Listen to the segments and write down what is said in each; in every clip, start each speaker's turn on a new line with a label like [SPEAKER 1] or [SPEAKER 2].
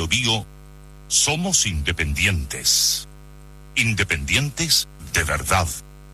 [SPEAKER 1] Biobío somos independientes. Independientes de verdad.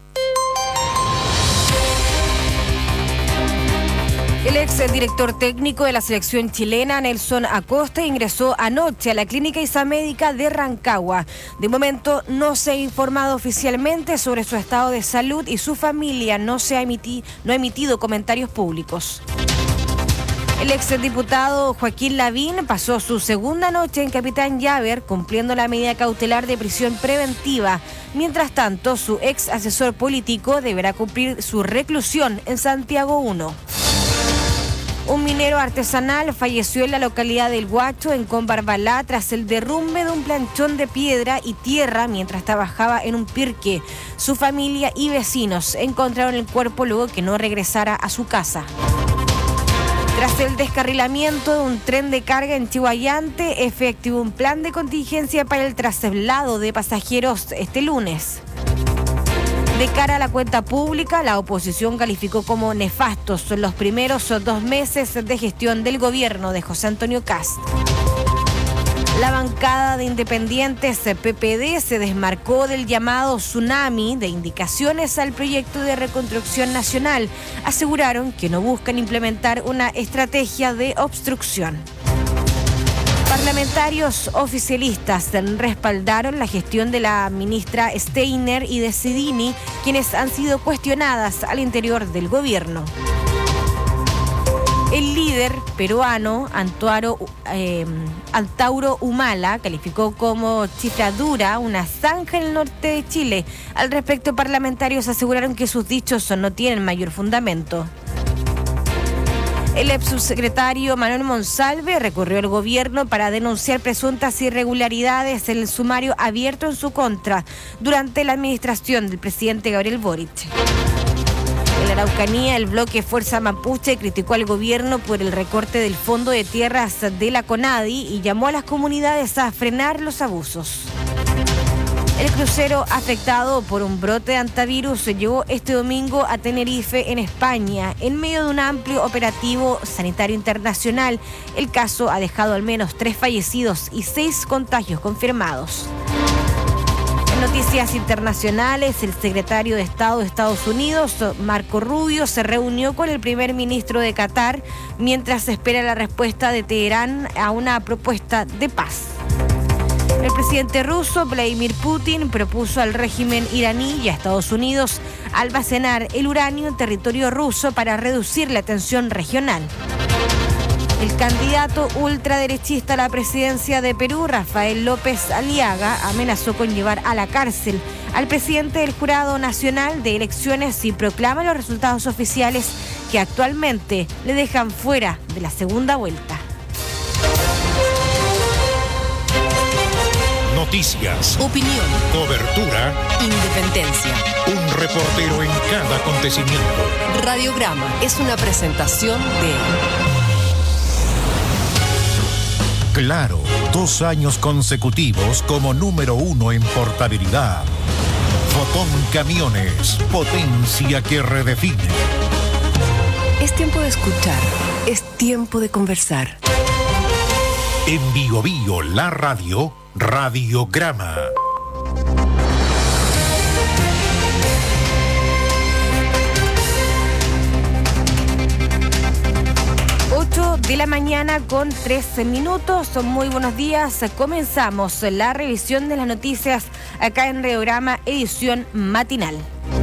[SPEAKER 2] El ex director técnico de la selección chilena, Nelson Acosta, ingresó anoche a la clínica Isamedica de Rancagua. De momento no se ha informado oficialmente sobre su estado de salud y su familia no ha emitido comentarios públicos. El exdiputado Joaquín Lavín pasó su segunda noche en Capitán Llaver cumpliendo la medida cautelar de prisión preventiva. Mientras tanto, su ex asesor político deberá cumplir su reclusión en Santiago 1. Un minero artesanal falleció en la localidad del Huacho, en Combarbalá, tras el derrumbe de un planchón de piedra y tierra mientras trabajaba en un pirque. Su familia y vecinos encontraron el cuerpo luego que no regresara a su casa. Tras el descarrilamiento de un tren de carga en Chihuayante, EFE activó un plan de contingencia para el traslado de pasajeros este lunes. De cara a la cuenta pública, la oposición calificó como nefastos los primeros 2 meses de gestión del gobierno de José Antonio Kast. La bancada de independientes PPD se desmarcó del llamado tsunami de indicaciones al proyecto de reconstrucción nacional. Aseguraron que no buscan implementar una estrategia de obstrucción. Parlamentarios oficialistas respaldaron la gestión de la ministra Steiner y de Cidini, quienes han sido cuestionadas al interior del gobierno. El líder peruano, Antauro Humala, calificó como chifladura una zanja en el norte de Chile. Al respecto, parlamentarios aseguraron que sus dichos no tienen mayor fundamento. El ex subsecretario Manuel Monsalve recurrió al gobierno para denunciar presuntas irregularidades en el sumario abierto en su contra durante la administración del presidente Gabriel Boric. En la Araucanía, el bloque Fuerza Mapuche criticó al gobierno por el recorte del fondo de tierras de la CONADI y llamó a las comunidades a frenar los abusos. El crucero afectado por un brote de antivirus llegó este domingo a Tenerife, en España, en medio de un amplio operativo sanitario internacional. El caso ha dejado al menos 3 fallecidos y 6 contagios confirmados. En noticias internacionales, el secretario de Estado de Estados Unidos, Marco Rubio, se reunió con el primer ministro de Qatar mientras se espera la respuesta de Teherán a una propuesta de paz. El presidente ruso, Vladimir Putin, propuso al régimen iraní y a Estados Unidos almacenar el uranio en territorio ruso para reducir la tensión regional. El candidato ultraderechista a la presidencia de Perú, Rafael López Aliaga, amenazó con llevar a la cárcel al presidente del Jurado Nacional de Elecciones si proclama los resultados oficiales que actualmente le dejan fuera de la segunda vuelta.
[SPEAKER 1] Noticias,
[SPEAKER 3] opinión,
[SPEAKER 1] cobertura,
[SPEAKER 3] independencia.
[SPEAKER 1] un reportero en cada acontecimiento.
[SPEAKER 3] Radiograma es una presentación de
[SPEAKER 1] Claro, 2 años consecutivos como número 1 en portabilidad. Fotón Camiones, potencia que redefine.
[SPEAKER 3] Es tiempo de escuchar, es tiempo de conversar.
[SPEAKER 1] En Biobío, la radio, Radiograma.
[SPEAKER 2] De la mañana con 13 minutos. Muy buenos días. Comenzamos la revisión de las noticias acá en Radiograma, edición matinal.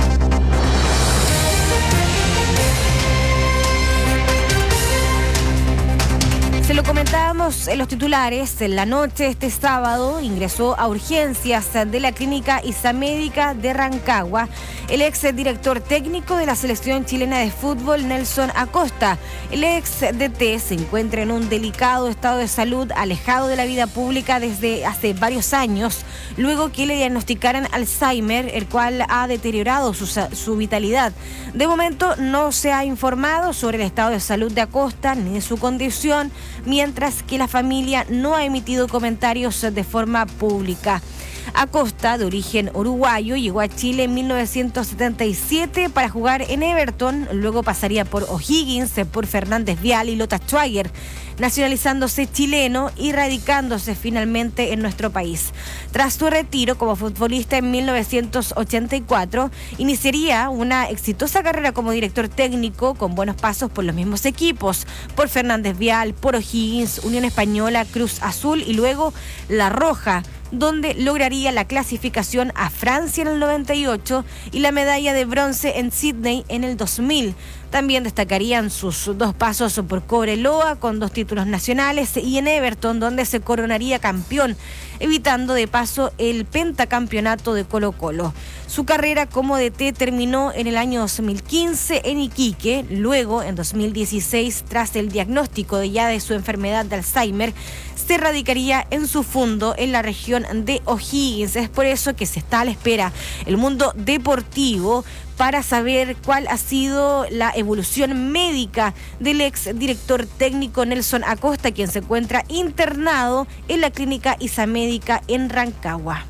[SPEAKER 2] Se lo comentábamos en los titulares. En la noche de este sábado ingresó a urgencias de la clínica Isamedica de Rancagua el ex director técnico de la selección chilena de fútbol, Nelson Acosta. El ex DT se encuentra en un delicado estado de salud, alejado de la vida pública desde hace varios años, luego que le diagnosticaran Alzheimer, el cual ha deteriorado su vitalidad. De momento no se ha informado sobre el estado de salud de Acosta ni de su condición, mientras que la familia no ha emitido comentarios de forma pública. Acosta, de origen uruguayo, llegó a Chile en 1977 para jugar en Everton, luego pasaría por O'Higgins, por Fernández Vial y Lota Schwager. nacionalizándose chileno y radicándose finalmente en nuestro país. Tras su retiro como futbolista en 1984, iniciaría una exitosa carrera como director técnico con buenos pasos por los mismos equipos, por Fernández Vial, por O'Higgins, Unión Española, Cruz Azul y luego La Roja, donde lograría la clasificación a Francia en el 98 y la medalla de bronce en Sydney en el 2000. También destacarían sus 2 pasos por Cobreloa con 2 títulos nacionales y en Everton, donde se coronaría campeón, evitando de paso el pentacampeonato de Colo-Colo. Su carrera como DT terminó en el año 2015 en Iquique. Luego, en 2016, tras el diagnóstico de su enfermedad de Alzheimer, se radicaría en su fundo en la región de O'Higgins. Es por eso que se está a la espera el mundo deportivo para saber cuál ha sido la evolución médica del ex director técnico Nelson Acosta, quien se encuentra internado en la clínica Isamédica en Rancagua.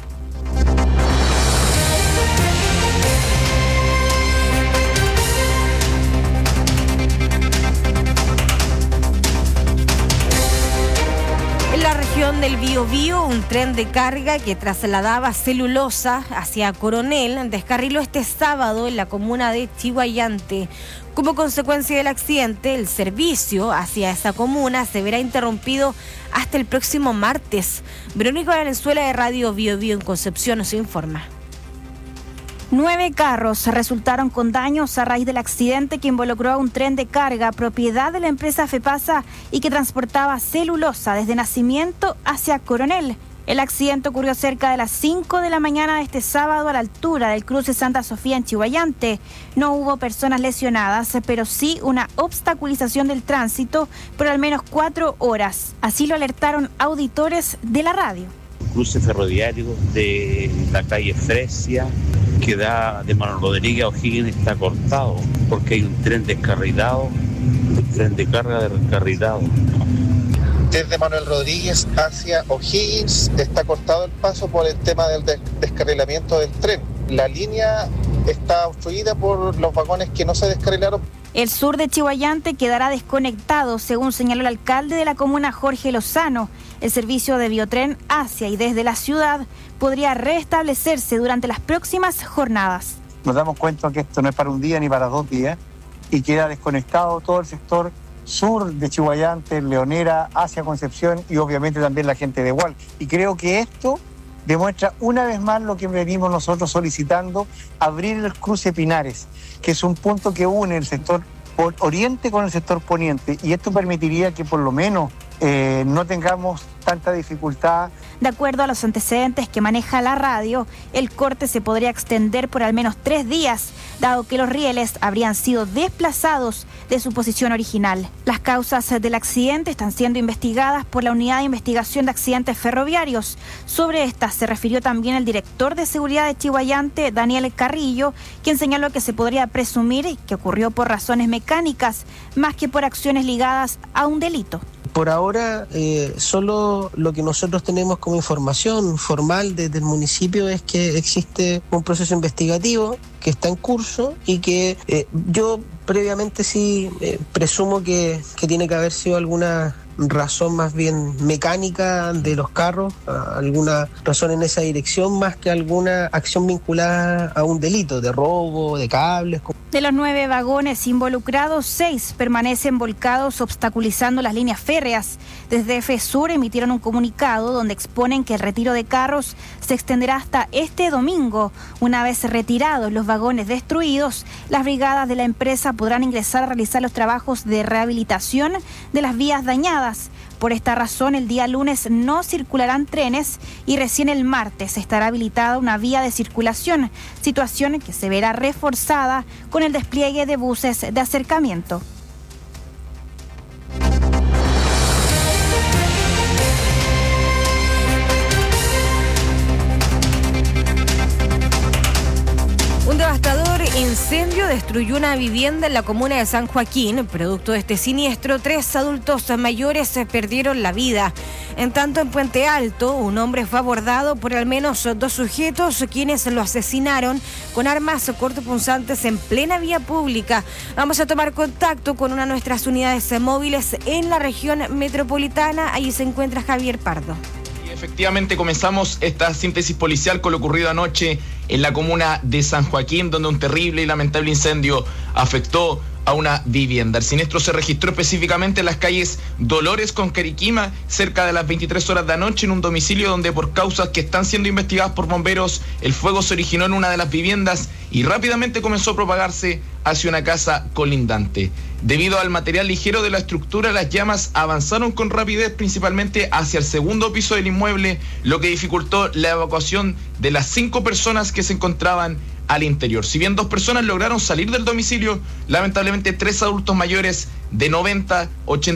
[SPEAKER 2] En la región del Biobío, un tren de carga que trasladaba celulosa hacia Coronel descarriló este sábado en la comuna de Chiguayante. Como consecuencia del accidente, el servicio hacia esa comuna se verá interrumpido hasta el próximo martes. Verónica Valenzuela de Radio Biobío en Concepción nos informa.
[SPEAKER 4] 9 carros resultaron con daños a raíz del accidente que involucró a un tren de carga propiedad de la empresa FEPASA y que transportaba celulosa desde Nacimiento hacia Coronel. El accidente ocurrió cerca de las 5 de la mañana de este sábado a la altura del cruce Santa Sofía en Chiguayante. No hubo personas lesionadas, pero sí una obstaculización del tránsito por al menos 4 horas. Así lo alertaron auditores de la radio.
[SPEAKER 5] Cruce ferroviario de la calle Fresia que da de Manuel Rodríguez a O'Higgins está cortado porque hay un tren descarrilado, un tren de carga descarrilado.
[SPEAKER 6] Desde Manuel Rodríguez hacia O'Higgins está cortado el paso por el tema del descarrilamiento del tren. La línea está obstruida por los vagones que no se descarrilaron.
[SPEAKER 4] El sur de Chiguayante quedará desconectado, según señaló el alcalde de la comuna, Jorge Lozano. El servicio de Biotren hacia y desde la ciudad podría restablecerse durante las próximas jornadas.
[SPEAKER 7] Nos damos cuenta que esto no es para un día ni para 2 días y queda desconectado todo el sector sur de Chiguayante, Leonera, hacia Concepción y obviamente también la gente de Hualqui. Y creo que esto demuestra una vez más lo que venimos nosotros solicitando, abrir el cruce Pinares, que es un punto que une el sector oriente con el sector poniente, y esto permitiría que por lo menos no tengamos tanta dificultad.
[SPEAKER 4] De acuerdo a los antecedentes que maneja la radio, el corte se podría extender por al menos 3 días, dado que los rieles habrían sido desplazados de su posición original. Las causas del accidente están siendo investigadas por la Unidad de Investigación de Accidentes Ferroviarios. Sobre estas se refirió también el director de seguridad de Chiguayante, Daniel Carrillo, quien señaló que se podría presumir que ocurrió por razones mecánicas, más que por acciones ligadas a un delito.
[SPEAKER 8] Por ahora, solo lo que nosotros tenemos como información formal desde el municipio es que existe un proceso investigativo que está en curso y que yo previamente sí presumo que tiene que haber sido alguna razón más bien mecánica de los carros, alguna razón en esa dirección más que alguna acción vinculada a un delito de robo, de cables.
[SPEAKER 4] De los 9 vagones involucrados, 6 permanecen volcados obstaculizando las líneas férreas. Desde FESUR emitieron un comunicado donde exponen que el retiro de carros se extenderá hasta este domingo. Una vez retirados los vagones destruidos, las brigadas de la empresa podrán ingresar a realizar los trabajos de rehabilitación de las vías dañadas. Por esta razón, el día lunes no circularán trenes y recién el martes estará habilitada una vía de circulación, situación que se verá reforzada con el despliegue de buses de acercamiento.
[SPEAKER 2] Un devastador incendio destruyó una vivienda en la comuna de San Joaquín. Producto de este siniestro, 3 adultos mayores perdieron la vida. En tanto, en Puente Alto, un hombre fue abordado por al menos 2 sujetos quienes lo asesinaron con armas cortopunzantes en plena vía pública. Vamos a tomar contacto con una de nuestras unidades móviles en la región metropolitana. Allí se encuentra Javier Pardo.
[SPEAKER 9] Efectivamente, comenzamos esta síntesis policial con lo ocurrido anoche en la comuna de San Joaquín, donde un terrible y lamentable incendio afectó a una vivienda. El siniestro se registró específicamente en las calles Dolores con Cariquima, cerca de las 23 horas de anoche, en un domicilio donde, por causas que están siendo investigadas por bomberos, el fuego se originó en una de las viviendas y rápidamente comenzó a propagarse hacia una casa colindante. Debido al material ligero de la estructura, las llamas avanzaron con rapidez, principalmente hacia el segundo piso del inmueble, lo que dificultó la evacuación de las 5 personas que se encontraban al interior. Si bien 2 personas lograron salir del domicilio, lamentablemente 3 adultos mayores de 90,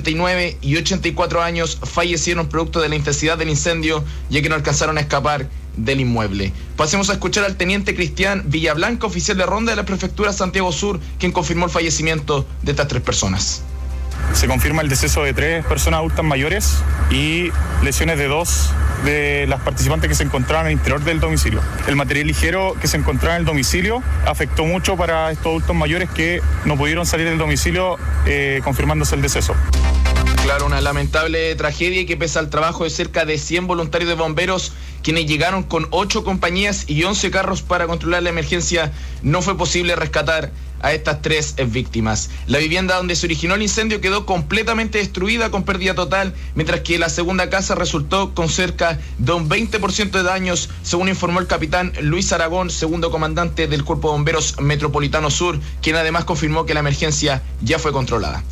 [SPEAKER 9] 89 y 84 años fallecieron producto de la intensidad del incendio, ya que no alcanzaron a escapar del inmueble. Pasemos a escuchar al teniente Cristian Villablanca, oficial de ronda de la prefectura Santiago Sur, quien confirmó el fallecimiento de estas 3 personas.
[SPEAKER 10] Se confirma el deceso de 3 personas adultas mayores y lesiones de 2 de las participantes que se encontraban al interior del domicilio. El material ligero que se encontraba en el domicilio afectó mucho para estos adultos mayores que no pudieron salir del domicilio, confirmándose el deceso.
[SPEAKER 9] Claro, una lamentable tragedia que pese al trabajo de cerca de 100 voluntarios de bomberos, quienes llegaron con 8 compañías y 11 carros para controlar la emergencia, no fue posible rescatar a estas 3 víctimas. La vivienda donde se originó el incendio quedó completamente destruida con pérdida total, mientras que la segunda casa resultó con cerca de un 20% de daños, según informó el capitán Luis Aragón, segundo comandante del Cuerpo de Bomberos Metropolitano Sur, quien además confirmó que la emergencia ya fue controlada.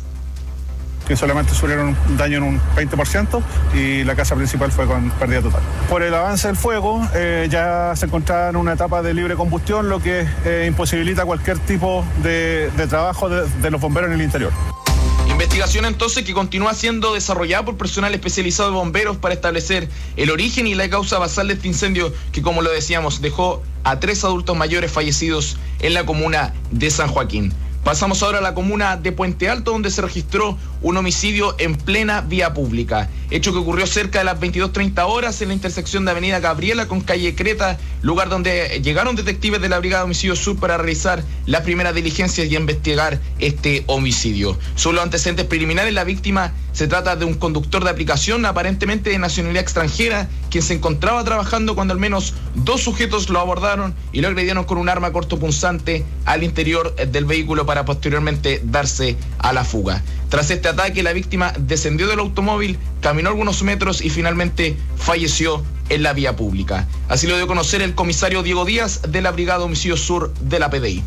[SPEAKER 10] Que solamente sufrieron un daño en un 20% y la casa principal fue con pérdida total. Por el avance del fuego, ya se encontraba en una etapa de libre combustión, lo que imposibilita cualquier tipo de trabajo de los bomberos en el interior.
[SPEAKER 9] Investigación entonces que continúa siendo desarrollada por personal especializado de bomberos para establecer el origen y la causa basal de este incendio que, como lo decíamos, dejó a 3 adultos mayores fallecidos en la comuna de San Joaquín. Pasamos ahora a la comuna de Puente Alto, donde se registró un homicidio en plena vía pública. Hecho que ocurrió cerca de las 22:30 horas en la intersección de Avenida Gabriela con calle Creta, lugar donde llegaron detectives de la Brigada de Homicidios Sur para realizar las primeras diligencias y investigar este homicidio. Según los antecedentes preliminares, la víctima se trata de un conductor de aplicación aparentemente de nacionalidad extranjera, quien se encontraba trabajando cuando al menos 2 sujetos lo abordaron y lo agredieron con un arma cortopunzante al interior del vehículo para posteriormente darse a la fuga. Tras este ataque, la víctima descendió del automóvil, caminó algunos metros y finalmente falleció en la vía pública. Así lo dio a conocer el comisario Diego Díaz de la Brigada de Homicidios Sur de la PDI.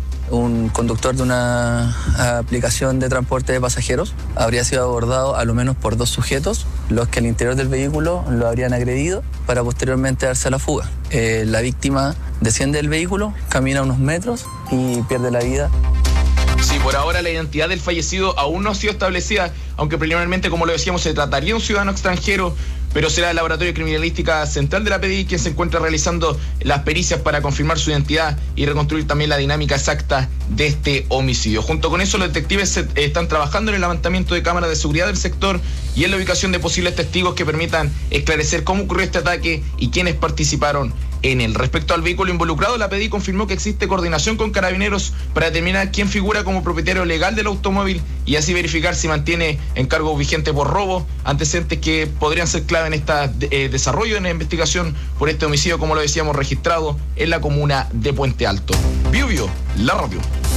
[SPEAKER 11] Un conductor de una aplicación de transporte de pasajeros habría sido abordado a lo menos por 2 sujetos, los que al interior del vehículo lo habrían agredido para posteriormente darse a la fuga. La víctima desciende del vehículo, camina unos metros y pierde la vida.
[SPEAKER 9] Sí, por ahora la identidad del fallecido aún no ha sido establecida, aunque preliminarmente, como lo decíamos, se trataría de un ciudadano extranjero, pero será el Laboratorio de Criminalística Central de la PDI quien se encuentra realizando las pericias para confirmar su identidad y reconstruir también la dinámica exacta de este homicidio. Junto con eso, los detectives están trabajando en el levantamiento de cámaras de seguridad del sector y en la ubicación de posibles testigos que permitan esclarecer cómo ocurrió este ataque y quiénes participaron en él. Respecto al vehículo involucrado, la PDI confirmó que existe coordinación con Carabineros para determinar quién figura como propietario legal del automóvil y así verificar si mantiene encargo vigente por robo, antecedentes que podrían ser clave en este desarrollo en la investigación por este homicidio, como lo decíamos, registrado en la comuna de Puente Alto. Biobío, la radio.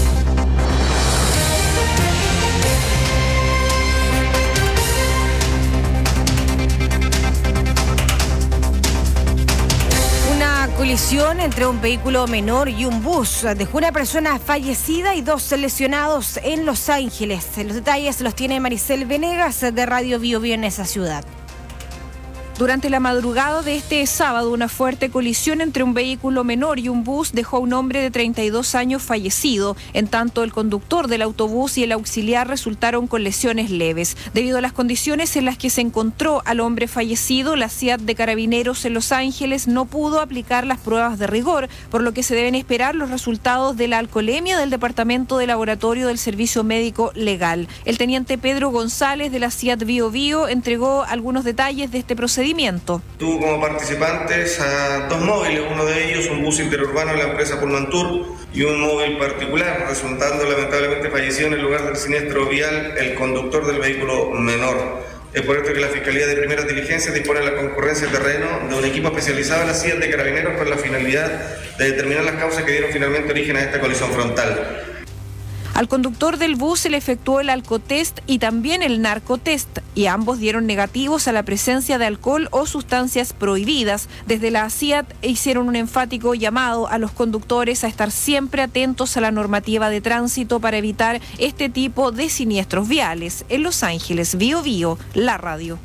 [SPEAKER 2] Colisión entre un vehículo menor y un bus dejó una persona fallecida y 2 lesionados en Los Ángeles. Los detalles los tiene Maricel Venegas de Radio Biobío en esa ciudad.
[SPEAKER 12] Durante la madrugada de este sábado, una fuerte colisión entre un vehículo menor y un bus dejó a un hombre de 32 años fallecido. En tanto, el conductor del autobús y el auxiliar resultaron con lesiones leves. Debido a las condiciones en las que se encontró al hombre fallecido, la CIAT de Carabineros en Los Ángeles no pudo aplicar las pruebas de rigor, por lo que se deben esperar los resultados de la alcoholemia del Departamento de Laboratorio del Servicio Médico Legal. El teniente Pedro González de la CIAT Bío Bío entregó algunos detalles de este procedimiento.
[SPEAKER 13] Tuvo como participantes a 2 móviles, uno de ellos un bus interurbano de la empresa Pullman Tour y un móvil particular, resultando lamentablemente fallecido en el lugar del siniestro vial el conductor del vehículo menor. Es por esto que la Fiscalía de Primeras Diligencias dispone de la concurrencia de terreno de un equipo especializado en la CIAT de Carabineros con la finalidad de determinar las causas que dieron finalmente origen a esta colisión frontal.
[SPEAKER 12] Al conductor del bus se le efectuó el alcotest y también el narcotest, y ambos dieron negativos a la presencia de alcohol o sustancias prohibidas. Desde la CIAT hicieron un enfático llamado a los conductores a estar siempre atentos a la normativa de tránsito para evitar este tipo de siniestros viales. En Los Ángeles, Bío Bío, la radio.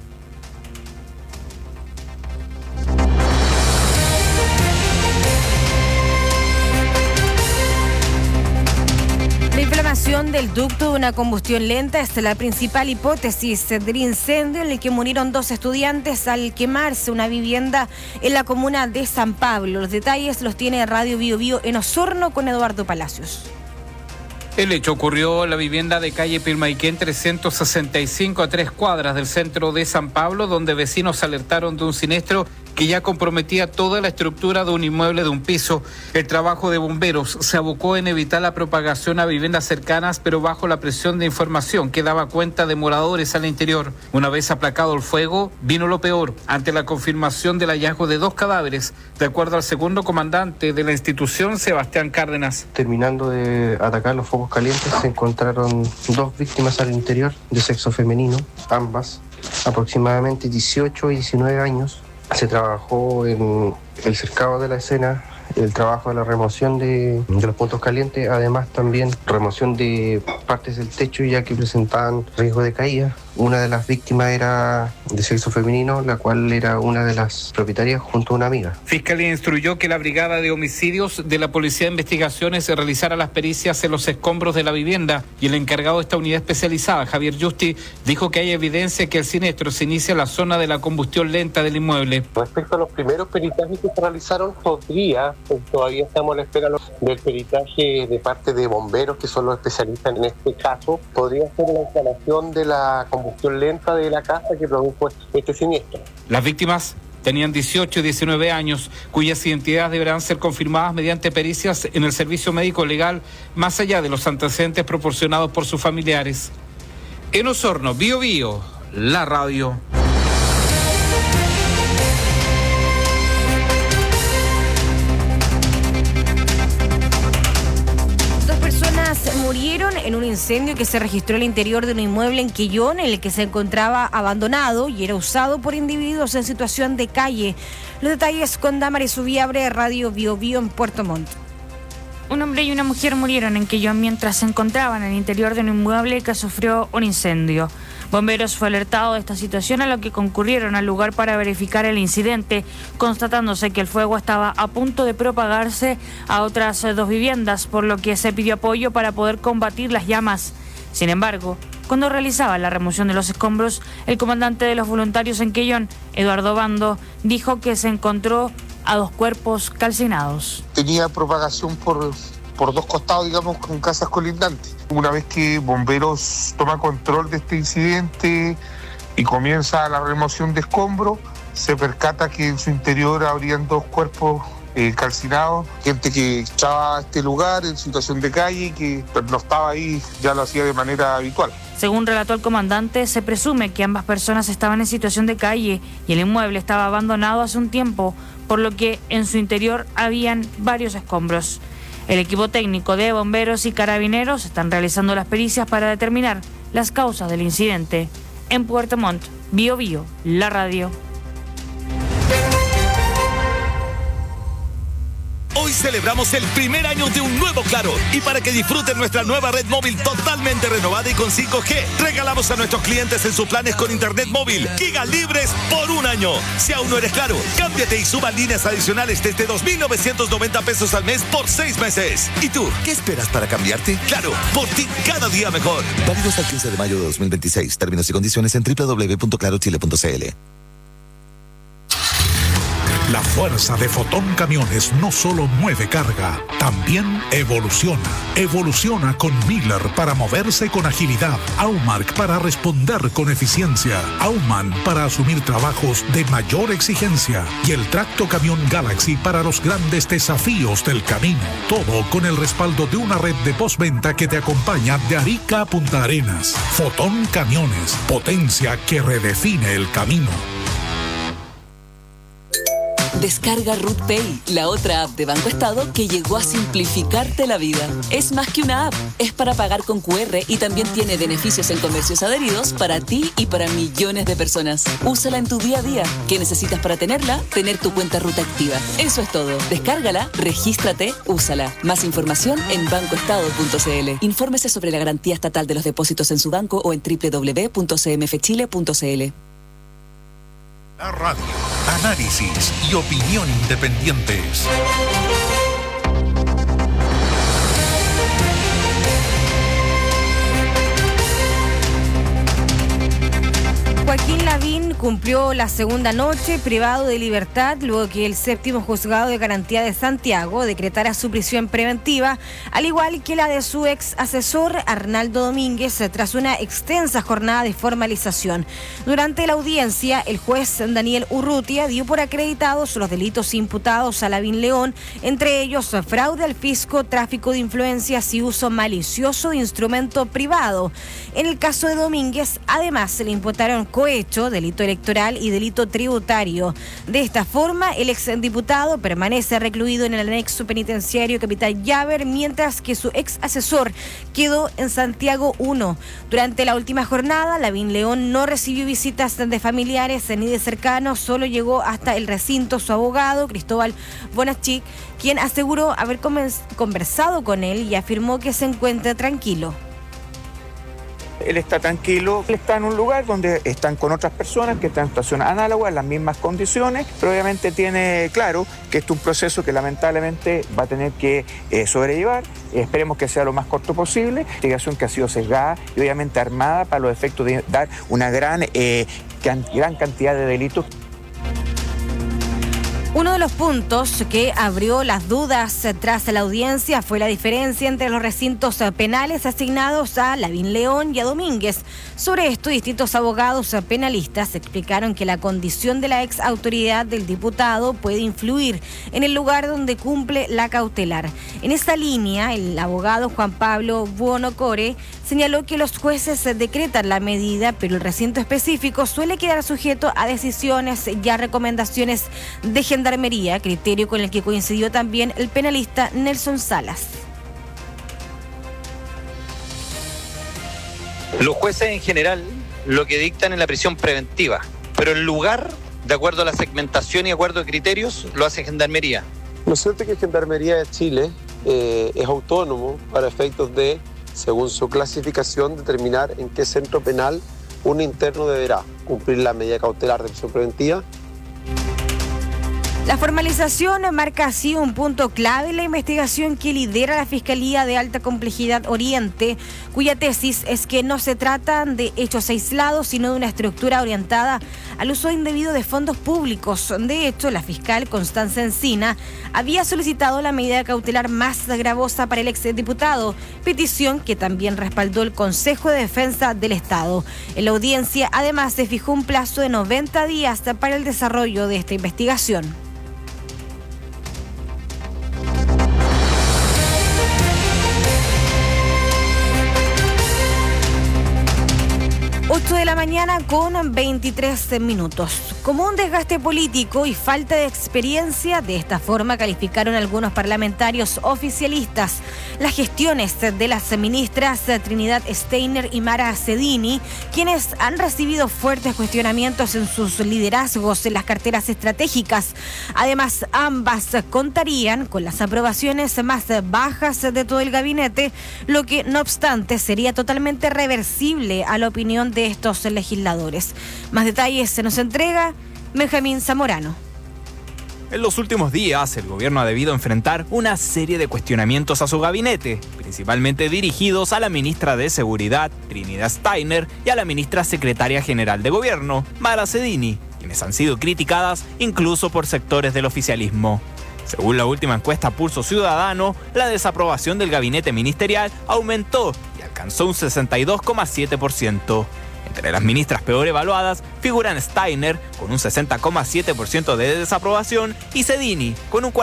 [SPEAKER 2] La inflamación del ducto de una combustión lenta es la principal hipótesis del incendio en el que murieron 2 estudiantes al quemarse una vivienda en la comuna de San Pablo. Los detalles los tiene Radio Bío Bío en Osorno con Eduardo Palacios.
[SPEAKER 14] El hecho ocurrió en la vivienda de calle Pilmaiquén 365 a 3 cuadras del centro de San Pablo, donde vecinos alertaron de un siniestro que ya comprometía toda la estructura de un inmueble de un piso. El trabajo de bomberos se abocó en evitar la propagación a viviendas cercanas, pero bajo la presión de información que daba cuenta de moradores al interior. Una vez aplacado el fuego, vino lo peor, ante la confirmación del hallazgo de 2 cadáveres, de acuerdo al segundo comandante de la institución, Sebastián Cárdenas.
[SPEAKER 15] Terminando de atacar los focos calientes, se encontraron 2 víctimas al interior de sexo femenino, ambas aproximadamente 18 y 19 años. Se trabajó en el cercado de la escena, el trabajo de la remoción de los puntos calientes, además también remoción de partes del techo ya que presentaban riesgo de caída. Una de las víctimas era de sexo femenino, la cual era una de las propietarias junto a una amiga.
[SPEAKER 14] Fiscalía instruyó que la Brigada de Homicidios de la Policía de Investigaciones realizara las pericias en los escombros de la vivienda, y el encargado de esta unidad especializada, Javier Justi, dijo que hay evidencia que el siniestro se inicia en la zona de la combustión lenta del inmueble.
[SPEAKER 16] Respecto a los primeros peritajes que se realizaron, todavía estamos a la espera del peritaje de parte de bomberos, que son los especialistas en este caso. Podría ser la instalación de la combustión lenta de la casa que produjo este siniestro.
[SPEAKER 14] Las víctimas tenían 18 y 19 años, cuyas identidades deberán ser confirmadas mediante pericias en el servicio médico legal, más allá de los antecedentes proporcionados por sus familiares. En Osorno, Bío Bío, la radio.
[SPEAKER 2] Murieron en un incendio que se registró al interior de un inmueble en Quillón, en el que se encontraba abandonado y era usado por individuos en situación de calle. Los detalles con Damaris Ubiabre, Radio Bío Bío en Puerto Montt.
[SPEAKER 17] Un hombre y una mujer murieron en Quillón mientras se encontraban en el interior de un inmueble que sufrió un incendio. Bomberos fue alertado de esta situación, a lo que concurrieron al lugar para verificar el incidente, constatándose que el fuego estaba a punto de propagarse a otras 2 viviendas, por lo que se pidió apoyo para poder combatir las llamas. Sin embargo, cuando realizaba la remoción de los escombros, el comandante de los voluntarios en Quillón, Eduardo Bando, dijo que se encontró a 2 cuerpos calcinados.
[SPEAKER 18] Tenía propagación por 2 costados, digamos, con casas colindantes. Una vez que bomberos toma control de este incidente y comienza la remoción de escombros, se percata que en su interior habrían 2 cuerpos calcinados, gente que estaba a este lugar en situación de calle, que no estaba ahí, ya lo hacía de manera habitual.
[SPEAKER 17] Según relató el comandante, se presume que ambas personas estaban en situación de calle y el inmueble estaba abandonado hace un tiempo, por lo que en su interior habían varios escombros. El equipo técnico de bomberos y carabineros están realizando las pericias para determinar las causas del incidente. En Puerto Montt, Bío Bío, la radio.
[SPEAKER 1] Hoy se
[SPEAKER 19] celebramos el primer año de un nuevo Claro. Y para que disfruten nuestra nueva red móvil totalmente renovada y con 5G, regalamos a nuestros clientes en sus planes con internet móvil gigas libres por un año. Si aún no eres Claro, cámbiate y suba líneas adicionales desde 2.990 pesos al mes por 6 meses. ¿Y tú, qué esperas para cambiarte? Claro, por ti cada día mejor.
[SPEAKER 20] Válido hasta el 15 de mayo de 2026. Términos y condiciones en www.clarochile.cl.
[SPEAKER 1] La fuerza de Fotón Camiones no solo mueve carga, también evoluciona. Evoluciona con Miller para moverse con agilidad, Aumark para responder con eficiencia, Aumann para asumir trabajos de mayor exigencia y el Tracto Camión Galaxy para los grandes desafíos del camino. Todo con el respaldo de una red de postventa que te acompaña de Arica a Punta Arenas. Fotón Camiones, potencia que redefine el camino.
[SPEAKER 21] Descarga Ruth Pay, la otra app de Banco Estado que llegó a simplificarte la vida. Es más que una app, es para pagar con QR y también tiene beneficios en comercios adheridos para ti y para millones de personas. Úsala en tu día a día. ¿Qué necesitas para tenerla? Tener tu cuenta Ruta activa. Eso es todo. Descárgala, regístrate, úsala. Más información en bancoestado.cl. Infórmese sobre la garantía estatal de los depósitos en su banco o en www.cmfchile.cl.
[SPEAKER 1] La radio, análisis y opinión independientes.
[SPEAKER 2] Joaquín Lavín cumplió la segunda noche privado de libertad luego que el séptimo juzgado de garantía de Santiago decretara su prisión preventiva, al igual que la de su ex asesor Arnaldo Domínguez, tras una extensa jornada de formalización. Durante la audiencia, el juez Daniel Urrutia dio por acreditados los delitos imputados a Lavín León, entre ellos fraude al fisco, tráfico de influencias y uso malicioso de instrumento privado. En el caso de Domínguez, además se le imputaron cohecho, delito electoral y delito tributario. De esta forma, el exdiputado permanece recluido en el anexo penitenciario Capitán Llaver, mientras que su ex asesor quedó en Santiago 1. Durante la última jornada, Lavín León no recibió visitas de familiares ni de cercanos, solo llegó hasta el recinto su abogado, Cristóbal Bonachik, quien aseguró haber conversado con él y afirmó que se encuentra tranquilo.
[SPEAKER 22] Él está tranquilo, él está en un lugar donde están con otras personas que están en situaciones análogas, en las mismas condiciones, pero obviamente tiene claro que este es un proceso que lamentablemente va a tener que sobrellevar. Esperemos que sea lo más corto posible. Investigación que ha sido sesgada y obviamente armada para los efectos de dar una gran cantidad de delitos.
[SPEAKER 2] Uno de los puntos que abrió las dudas tras la audiencia fue la diferencia entre los recintos penales asignados a Lavín León y a Domínguez. Sobre esto, distintos abogados penalistas explicaron que la condición de la ex autoridad del diputado puede influir en el lugar donde cumple la cautelar. En esta línea, el abogado Juan Pablo Buonocore señaló que los jueces decretan la medida, pero el recinto específico suele quedar sujeto a decisiones y a recomendaciones de Gendarmería, criterio con el que coincidió también el penalista Nelson Salas.
[SPEAKER 23] Los jueces en general lo que dictan es la prisión preventiva, pero el lugar, de acuerdo a la segmentación y de acuerdo a criterios, lo hace Gendarmería.
[SPEAKER 16] Lo cierto es que Gendarmería de Chile es autónomo para efectos de, según su clasificación, determinar en qué centro penal un interno deberá cumplir la medida cautelar de prisión preventiva.
[SPEAKER 2] La formalización marca así un punto clave en la investigación que lidera la Fiscalía de Alta Complejidad Oriente, cuya tesis es que no se trata de hechos aislados, sino de una estructura orientada al uso indebido de fondos públicos. De hecho, la fiscal Constanza Encina había solicitado la medida cautelar más gravosa para el exdiputado, petición que también respaldó el Consejo de Defensa del Estado. En la audiencia, además, se fijó un plazo de 90 días para el desarrollo de esta investigación. 8 de la mañana con 23 minutos. como un desgaste político y falta de experiencia. De esta forma calificaron algunos parlamentarios oficialistas las gestiones de las ministras Trinidad Steiner y Mara Cedini, quienes han recibido fuertes cuestionamientos en sus liderazgos en las carteras estratégicas. Además, ambas contarían con las aprobaciones más bajas de todo el gabinete, lo que no obstante sería totalmente reversible a la opinión de estos legisladores. Más detalles se nos entrega Benjamín Zamorano.
[SPEAKER 3] En los últimos días, el gobierno ha debido enfrentar una serie de cuestionamientos a su gabinete, principalmente dirigidos a la ministra de Seguridad, Trinidad Steiner, y a la ministra secretaria general de Gobierno, Mara Cedini, quienes han sido criticadas incluso por sectores del oficialismo. Según la última encuesta Pulso Ciudadano, la desaprobación del gabinete ministerial aumentó y alcanzó un 62,7%. Entre las ministras peor evaluadas figuran Steiner con un 60,7% de desaprobación y Cedini con un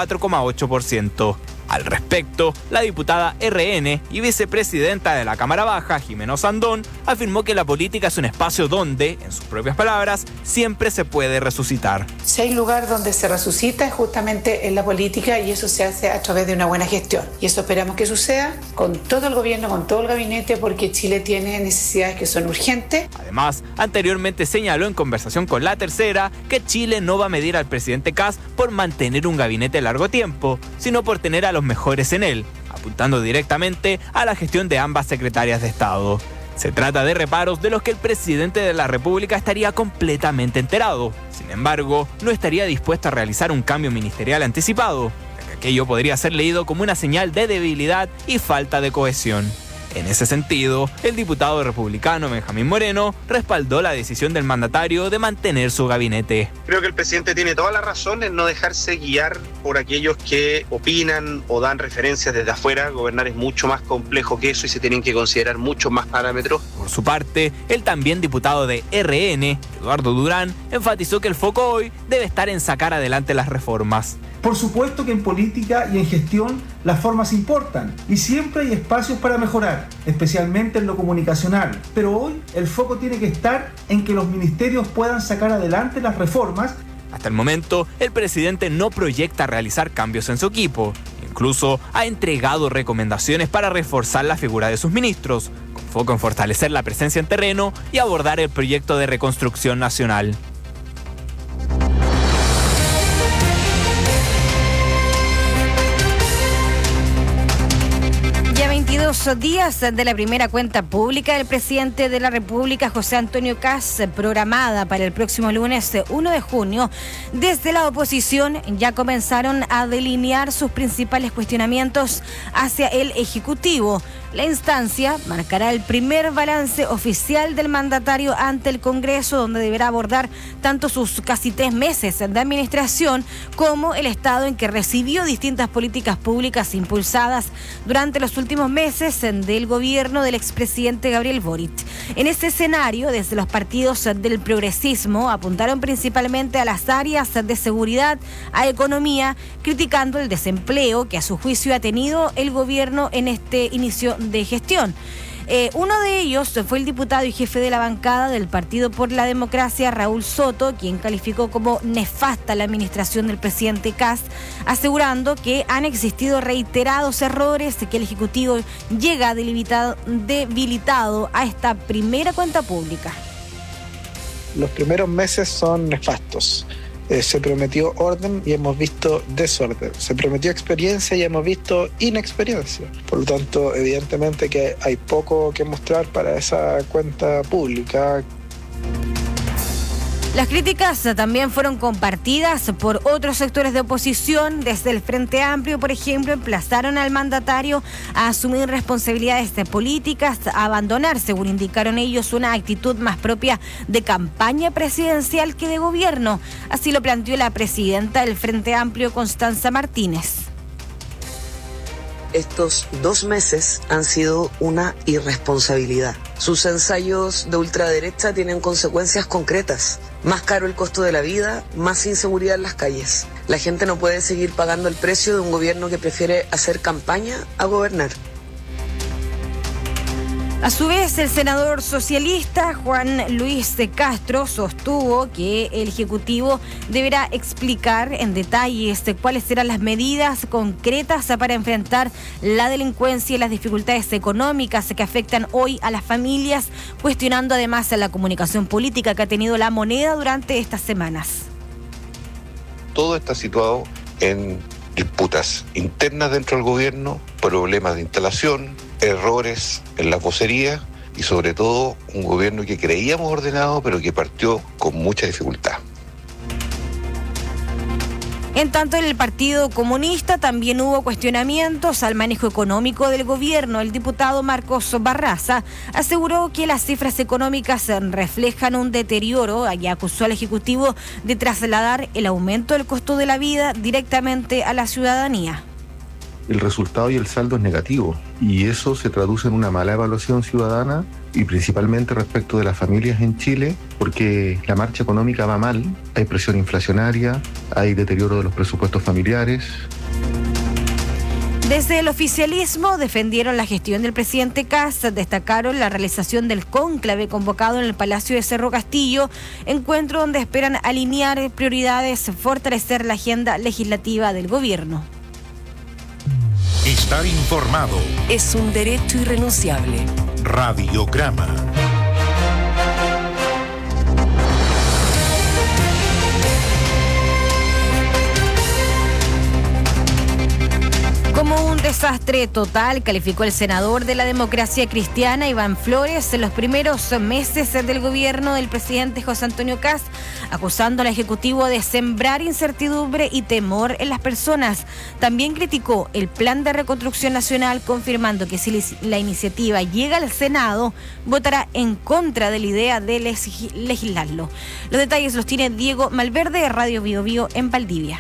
[SPEAKER 3] 44,8%. Al respecto, la diputada RN y vicepresidenta de la Cámara Baja, Jimena Sandón, afirmó que la política es un espacio donde, en sus propias palabras, siempre se puede resucitar.
[SPEAKER 5] Si hay lugar donde se resucita es justamente en la política, y eso se hace a través de una buena gestión. Y eso esperamos que suceda con todo el gobierno, con todo el gabinete, porque Chile tiene necesidades que son urgentes.
[SPEAKER 3] Además, anteriormente señaló en conversación con La Tercera que Chile no va a medir al presidente Kast por mantener un gabinete a largo tiempo, sino por tener a los mejores en él, apuntando directamente a la gestión de ambas secretarias de Estado. Se trata de reparos de los que el presidente de la República estaría completamente enterado. Sin embargo, no estaría dispuesto a realizar un cambio ministerial anticipado, ya que aquello podría ser leído como una señal de debilidad y falta de cohesión. En ese sentido, el diputado republicano Benjamín Moreno respaldó la decisión del mandatario de mantener su gabinete.
[SPEAKER 6] Creo que el presidente tiene toda la razón en no dejarse guiar por aquellos que opinan o dan referencias desde afuera. Gobernar es mucho más complejo que eso y se tienen que considerar muchos más parámetros.
[SPEAKER 3] Por su parte, el también diputado de RN, Eduardo Durán, enfatizó que el foco hoy debe estar en sacar adelante las reformas.
[SPEAKER 24] Por supuesto que en política y en gestión las formas importan y siempre hay espacios para mejorar, especialmente en lo comunicacional. Pero hoy el foco tiene que estar en que los ministerios puedan sacar adelante las reformas.
[SPEAKER 3] Hasta el momento, el presidente no proyecta realizar cambios en su equipo. Incluso ha entregado recomendaciones para reforzar la figura de sus ministros, con foco en fortalecer la presencia en terreno y abordar el proyecto de reconstrucción nacional.
[SPEAKER 2] Días de la primera cuenta pública del presidente de la República, José Antonio Kast, programada para el próximo lunes 1 de junio, desde la oposición ya comenzaron a delinear sus principales cuestionamientos hacia el Ejecutivo. La instancia marcará el primer balance oficial del mandatario ante el Congreso, donde deberá abordar tanto sus casi 3 meses de administración como el estado en que recibió distintas políticas públicas impulsadas durante los últimos meses del gobierno del expresidente Gabriel Boric. En este escenario, desde los partidos del progresismo apuntaron principalmente a las áreas de seguridad, a economía, criticando el desempleo que a su juicio ha tenido el gobierno en este inicio de gestión. Uno de ellos fue el diputado y jefe de la bancada del Partido por la Democracia, Raúl Soto, quien calificó como nefasta la administración del presidente Kast, asegurando que han existido reiterados errores, que el Ejecutivo llega debilitado a esta primera cuenta pública.
[SPEAKER 25] Los primeros meses son nefastos. Se prometió orden y hemos visto desorden. Se prometió experiencia y hemos visto inexperiencia. Por lo tanto, evidentemente que hay poco que mostrar para esa cuenta pública.
[SPEAKER 2] Las críticas también fueron compartidas por otros sectores de oposición. Desde el Frente Amplio, por ejemplo, emplazaron al mandatario a asumir responsabilidades políticas, a abandonar, según indicaron ellos, una actitud más propia de campaña presidencial que de gobierno. Así lo planteó la presidenta del Frente Amplio, Constanza Martínez.
[SPEAKER 26] Estos 2 meses han sido una irresponsabilidad. Sus ensayos de ultraderecha tienen consecuencias concretas. Más caro el costo de la vida, más inseguridad en las calles. La gente no puede seguir pagando el precio de un gobierno que prefiere hacer campaña a gobernar.
[SPEAKER 2] A su vez, el senador socialista Juan Luis de Castro sostuvo que el Ejecutivo deberá explicar en detalles cuáles serán las medidas concretas para enfrentar la delincuencia y las dificultades económicas que afectan hoy a las familias, cuestionando además la comunicación política que ha tenido la moneda durante estas semanas.
[SPEAKER 4] Todo está situado en disputas internas dentro del gobierno, problemas de instalación, errores en la vocería y sobre todo un gobierno que creíamos ordenado pero que partió con mucha dificultad.
[SPEAKER 2] En tanto, en el Partido Comunista también hubo cuestionamientos al manejo económico del gobierno. El diputado Marcos Barraza aseguró que las cifras económicas reflejan un deterioro y acusó al Ejecutivo de trasladar el aumento del costo de la vida directamente a la ciudadanía.
[SPEAKER 7] El resultado y el saldo es negativo y eso se traduce en una mala evaluación ciudadana y principalmente respecto de las familias en Chile, porque la marcha económica va mal, hay presión inflacionaria, hay deterioro de los presupuestos familiares.
[SPEAKER 2] Desde el oficialismo defendieron la gestión del presidente Kast, destacaron la realización del cónclave convocado en el Palacio de Cerro Castillo, encuentro donde esperan alinear prioridades, fortalecer la agenda legislativa del gobierno.
[SPEAKER 1] Estar informado
[SPEAKER 21] es un derecho irrenunciable.
[SPEAKER 1] Radiograma.
[SPEAKER 2] Como un desastre total, calificó el senador de la Democracia Cristiana, Iván Flores, en los primeros meses del gobierno del presidente José Antonio Kast, acusando al Ejecutivo de sembrar incertidumbre y temor en las personas. También criticó el Plan de Reconstrucción Nacional, confirmando que si la iniciativa llega al Senado, votará en contra de la idea de legislarlo. Los detalles los tiene Diego Malverde de Radio Bio Bio en Valdivia.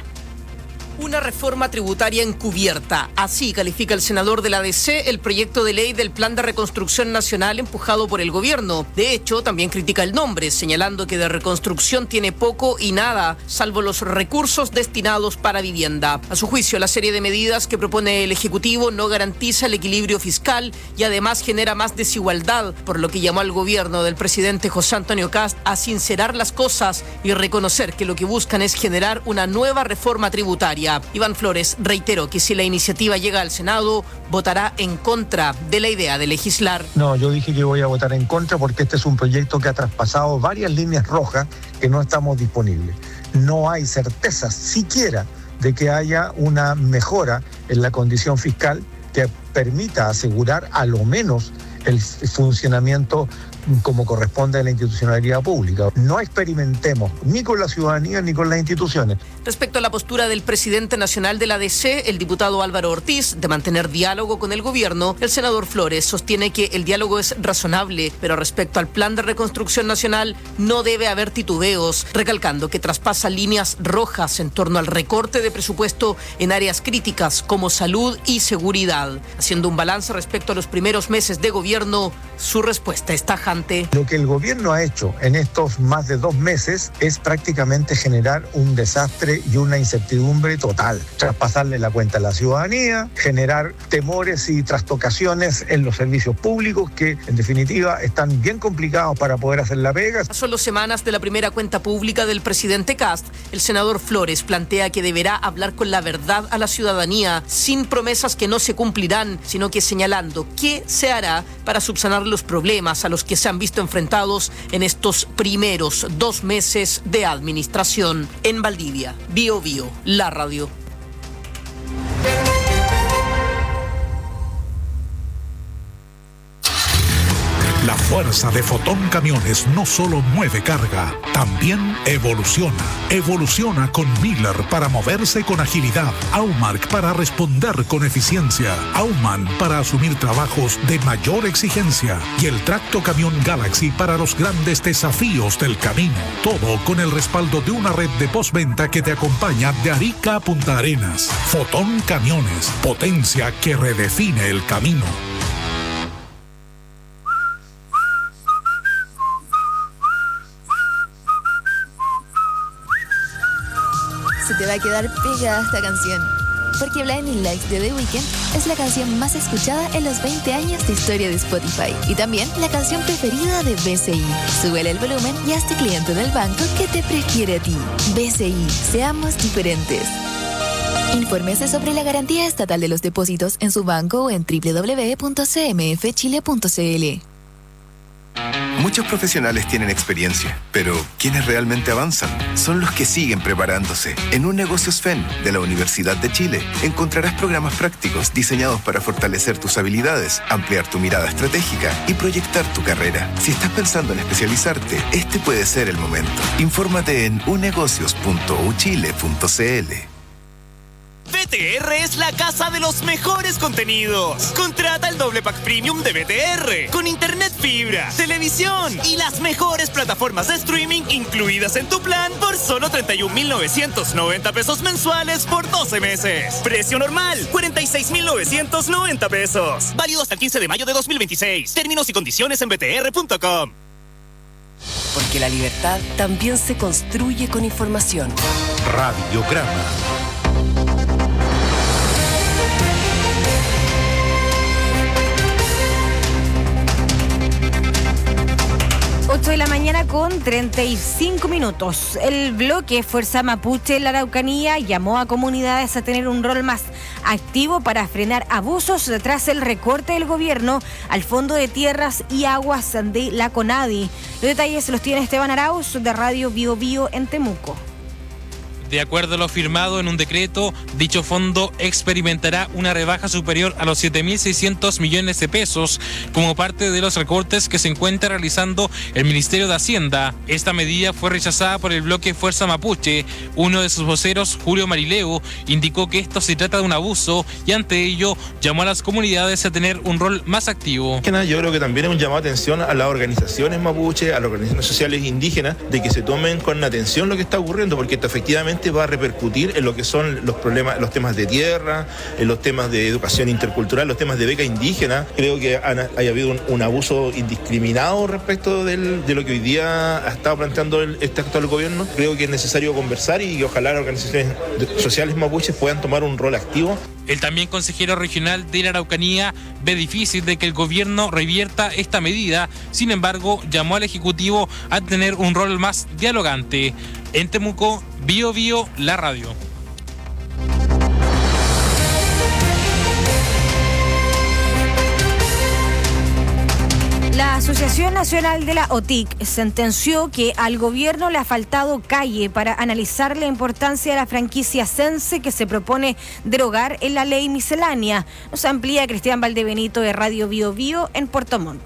[SPEAKER 8] Una reforma tributaria encubierta. Así califica el senador de la DC el proyecto de ley del Plan de Reconstrucción Nacional empujado por el gobierno. De hecho, también critica el nombre, señalando que de reconstrucción tiene poco y nada, salvo los recursos destinados para vivienda. A su juicio, la serie de medidas que propone el Ejecutivo no garantiza el equilibrio fiscal y además genera más desigualdad, por lo que llamó al gobierno del presidente José Antonio Kast a sincerar las cosas y reconocer que lo que buscan es generar una nueva reforma tributaria. Iván Flores reiteró que si la iniciativa llega al Senado, votará en contra de la idea de legislar.
[SPEAKER 9] No, yo dije que voy a votar en contra porque este es un proyecto que ha traspasado varias líneas rojas que no estamos disponibles. No hay certeza siquiera de que haya una mejora en la condición fiscal que permita asegurar a lo menos el funcionamiento como corresponde a la institucionalidad pública. No experimentemos ni con la ciudadanía ni con las instituciones.
[SPEAKER 8] Respecto a la postura del presidente nacional de la DC, el diputado Álvaro Ortiz, de mantener diálogo con el gobierno, el senador Flores sostiene que el diálogo es razonable, pero respecto al Plan de Reconstrucción Nacional no debe haber titubeos, recalcando que traspasa líneas rojas en torno al recorte de presupuesto en áreas críticas como salud y seguridad. Haciendo un balance respecto a los primeros meses de gobierno, su respuesta es tajante.
[SPEAKER 9] Lo que el gobierno ha hecho en estos más de 2 meses es prácticamente generar un desastre y una incertidumbre total. Traspasarle la cuenta a la ciudadanía, generar temores y trastocaciones en los servicios públicos que en definitiva están bien complicados para poder hacer la pega.
[SPEAKER 8] A solo semanas de la primera cuenta pública del presidente Kast, el senador Flores plantea que deberá hablar con la verdad a la ciudadanía, sin promesas que no se cumplirán, sino que señalando qué se hará para subsanar los problemas a los que se han visto enfrentados en estos primeros 2 meses de administración. En Valdivia, Bio Bio, la radio.
[SPEAKER 1] La fuerza de Fotón Camiones no solo mueve carga, también evoluciona. Evoluciona con Miller para moverse con agilidad, Aumark para responder con eficiencia, Aumann para asumir trabajos de mayor exigencia y el Tracto Camión Galaxy para los grandes desafíos del camino. Todo con el respaldo de una red de postventa que te acompaña de Arica a Punta Arenas. Fotón Camiones, potencia que redefine el camino.
[SPEAKER 10] Se te va a quedar pegada esta canción. Porque Blinding Lights de The Weeknd es la canción más escuchada en los 20 años de historia de Spotify y también la canción preferida de BCI. Súbele el volumen y hazte cliente del banco que te prefiere a ti. BCI, seamos diferentes. Infórmese sobre la garantía estatal de los depósitos en su banco o en www.cmfchile.cl.
[SPEAKER 11] Muchos profesionales tienen experiencia, pero quienes realmente avanzan son los que siguen preparándose. En Un Negocios FEN de la Universidad de Chile encontrarás programas prácticos diseñados para fortalecer tus habilidades, ampliar tu mirada estratégica y proyectar tu carrera. Si estás pensando en especializarte, este puede ser el momento. Infórmate en unegocios.uchile.cl.
[SPEAKER 12] BTR es la casa de los mejores contenidos. Contrata el doble pack premium de BTR con internet fibra, televisión y las mejores plataformas de streaming incluidas en tu plan por solo 31.990 pesos mensuales por 12 meses. Precio normal, 46.990 pesos. Válido hasta el 15 de mayo de 2026. Términos y condiciones en btr.com.
[SPEAKER 13] Porque la libertad también se construye con información.
[SPEAKER 1] Radiograma.
[SPEAKER 2] 8 de la mañana con 35 minutos. El bloque Fuerza Mapuche en la Araucanía llamó a comunidades a tener un rol más activo para frenar abusos tras el recorte del gobierno al Fondo de Tierras y Aguas de la CONADI. Los detalles los tiene Esteban Arauz de Radio Bio Bio en Temuco.
[SPEAKER 14] De acuerdo a lo firmado en un decreto, dicho fondo experimentará una rebaja superior a los 7.600 millones de pesos como parte de los recortes que se encuentra realizando el Ministerio de Hacienda. Esta medida fue rechazada por el bloque Fuerza Mapuche. Uno de sus voceros, Julio Marileu, indicó que esto se trata de un abuso y ante ello llamó a las comunidades a tener un rol más activo.
[SPEAKER 15] Yo creo que también es un llamado de atención a las organizaciones mapuche, a las organizaciones sociales indígenas, de que se tomen con atención lo que está ocurriendo, porque esto efectivamente va a repercutir en lo que son los problemas, los temas de tierra, en los temas de educación intercultural, los temas de beca indígena. Creo que haya habido un abuso indiscriminado respecto de lo que hoy día ha estado planteando este actual gobierno. Creo que es necesario conversar y que ojalá las organizaciones sociales mapuches puedan tomar un rol activo.
[SPEAKER 14] El también consejero regional de la Araucanía ve difícil de que el gobierno revierta esta medida. Sin embargo, llamó al Ejecutivo a tener un rol más dialogante. En Temuco, Bio Bio, la radio.
[SPEAKER 2] La Asociación Nacional de la OTIC sentenció que al gobierno le ha faltado calle para analizar la importancia de la franquicia Sense que se propone derogar en la ley miscelánea. Nos amplía Cristian Valdebenito de Radio Bio Bio en Puerto Montt.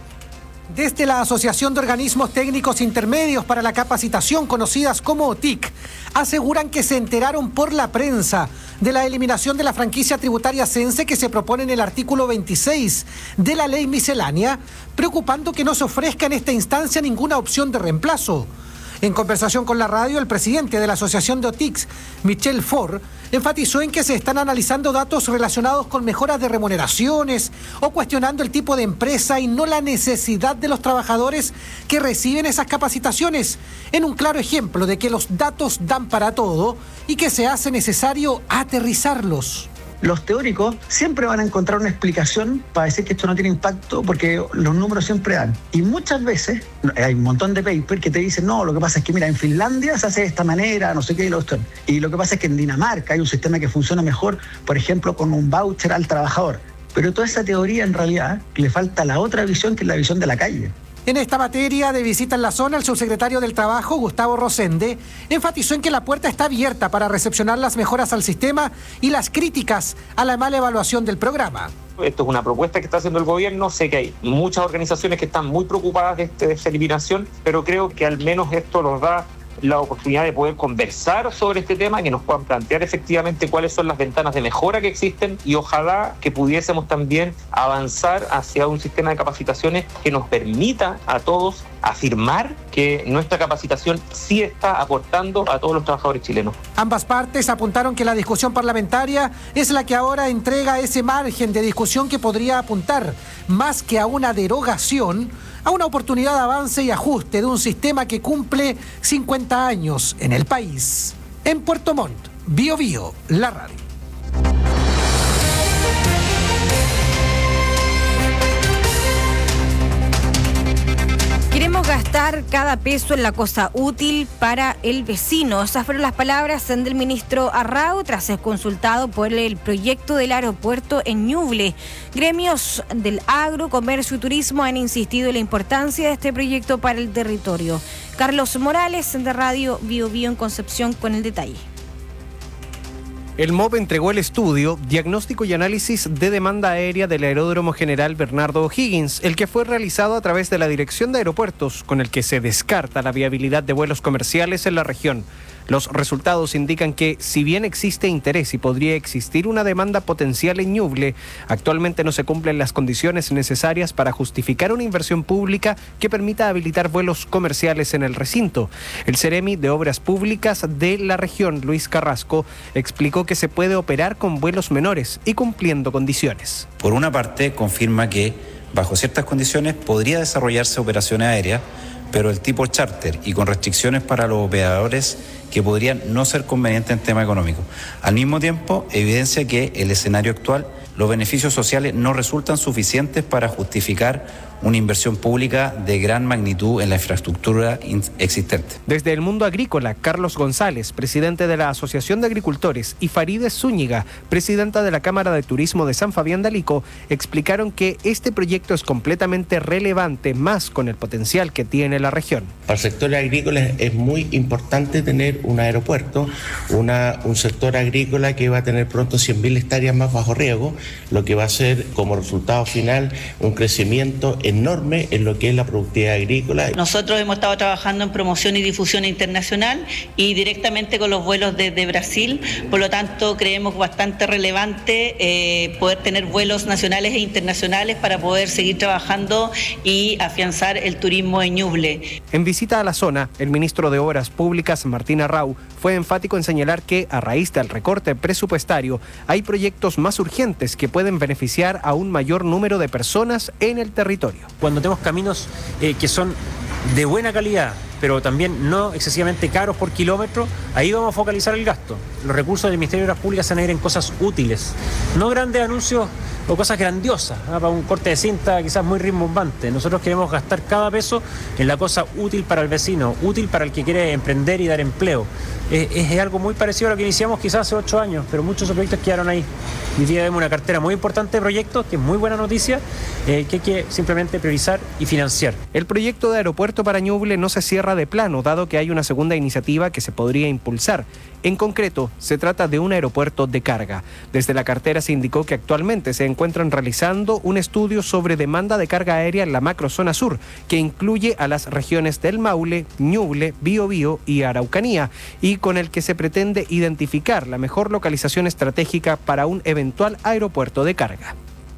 [SPEAKER 27] Desde la Asociación de Organismos Técnicos Intermedios para la Capacitación, conocidas como OTIC, aseguran que se enteraron por la prensa de la eliminación de la franquicia tributaria Sense que se propone en el artículo 26 de la ley miscelánea, preocupando que no se ofrezca en esta instancia ninguna opción de reemplazo. En conversación con la radio, el presidente de la Asociación de OTICs, Michel Faure, enfatizó en que se están analizando datos relacionados con mejoras de remuneraciones o cuestionando el tipo de empresa y no la necesidad de los trabajadores que reciben esas capacitaciones, en un claro ejemplo de que los datos dan para todo y que se hace necesario aterrizarlos.
[SPEAKER 28] Los teóricos siempre van a encontrar una explicación para decir que esto no tiene impacto porque los números siempre dan. Y muchas veces hay un montón de papers que te dicen, no, lo que pasa es que mira, en Finlandia se hace de esta manera, no sé qué, y lo que pasa es que en Dinamarca hay un sistema que funciona mejor, por ejemplo, con un voucher al trabajador. Pero toda esa teoría en realidad le falta la otra visión, que es la visión de la calle.
[SPEAKER 27] En esta materia de visita en la zona, el subsecretario del Trabajo, Gustavo Rosende, enfatizó en que la puerta está abierta para recepcionar las mejoras al sistema y las críticas a la mala evaluación del programa.
[SPEAKER 29] Esto es una propuesta que está haciendo el gobierno. Sé que hay muchas organizaciones que están muy preocupadas de esta eliminación, pero creo que al menos esto nos da la oportunidad de poder conversar sobre este tema, que nos puedan plantear efectivamente cuáles son las ventanas de mejora que existen y ojalá que pudiésemos también avanzar hacia un sistema de capacitaciones que nos permita a todos afirmar que nuestra capacitación sí está aportando a todos los trabajadores chilenos.
[SPEAKER 27] Ambas partes apuntaron que la discusión parlamentaria es la que ahora entrega ese margen de discusión que podría apuntar, más que a una derogación, a una oportunidad de avance y ajuste de un sistema que cumple 50 años en el país. En Puerto Montt, Bio Bio, la radio.
[SPEAKER 2] Queremos gastar cada peso en la cosa útil para el vecino. Esas fueron las palabras del ministro Arrau tras ser consultado por el proyecto del aeropuerto en Ñuble. Gremios del agro, comercio y turismo han insistido en la importancia de este proyecto para el territorio. Carlos Morales, de Radio Bio Bio en Concepción, con el detalle.
[SPEAKER 5] El MOP entregó el estudio Diagnóstico y Análisis de Demanda Aérea del Aeródromo General Bernardo O'Higgins, el que fue realizado a través de la Dirección de Aeropuertos, con el que se descarta la viabilidad de vuelos comerciales en la región. Los resultados indican que, si bien existe interés y podría existir una demanda potencial en Ñuble, actualmente no se cumplen las condiciones necesarias para justificar una inversión pública que permita habilitar vuelos comerciales en el recinto. El Ceremi de Obras Públicas de la región, Luis Carrasco, explicó que se puede operar con vuelos menores y cumpliendo condiciones.
[SPEAKER 6] Por una parte, confirma que, bajo ciertas condiciones, podría desarrollarse operaciones aéreas, pero el tipo charter y con restricciones para los operadores que podrían no ser convenientes en tema económico. Al mismo tiempo, evidencia que el escenario actual, los beneficios sociales no resultan suficientes para justificar una inversión pública de gran magnitud en la infraestructura existente.
[SPEAKER 5] Desde el mundo agrícola, Carlos González, presidente de la Asociación de Agricultores, y Farideh Zúñiga, presidenta de la Cámara de Turismo de San Fabián de Alico, explicaron que este proyecto es completamente relevante, más con el potencial que tiene la región.
[SPEAKER 16] Para el sector agrícola es muy importante tener un aeropuerto, un sector agrícola que va a tener pronto 100.000 hectáreas más bajo riego, lo que va a ser como resultado final un crecimiento enorme en lo que es la productividad agrícola.
[SPEAKER 17] Nosotros hemos estado trabajando en promoción y difusión internacional y directamente con los vuelos desde Brasil, por lo tanto creemos bastante relevante poder tener vuelos nacionales e internacionales para poder seguir trabajando y afianzar el turismo en Ñuble.
[SPEAKER 5] En visita a la zona, el ministro de Obras Públicas, Martín Arrau, fue enfático en señalar que, a raíz del recorte presupuestario, hay proyectos más urgentes que pueden beneficiar a un mayor número de personas en el territorio.
[SPEAKER 18] Cuando tenemos caminos que son de buena calidad, pero también no excesivamente caros por kilómetro, ahí vamos a focalizar el gasto. Los recursos del Ministerio de Obras Públicas se van a ir en cosas útiles, no grandes anuncios o cosas grandiosas, para un corte de cinta quizás muy rimbombante. Nosotros queremos gastar cada peso en la cosa útil para el vecino, útil para el que quiere emprender y dar empleo. Es algo muy parecido a lo que iniciamos quizás hace 8 años, pero muchos de esos proyectos quedaron ahí. Hoy día vemos una cartera muy importante de proyectos, que es muy buena noticia, que hay que simplemente priorizar y financiar.
[SPEAKER 5] El proyecto de aeropuerto para Ñuble no se cierra de plano, dado que hay una segunda iniciativa que se podría impulsar. En concreto, se trata de un aeropuerto de carga. Desde la cartera se indicó que actualmente se encuentran realizando un estudio sobre demanda de carga aérea en la macrozona sur, que incluye a las regiones del Maule, Ñuble, Biobío y Araucanía, y con el que se pretende identificar la mejor localización estratégica para un eventual aeropuerto de carga.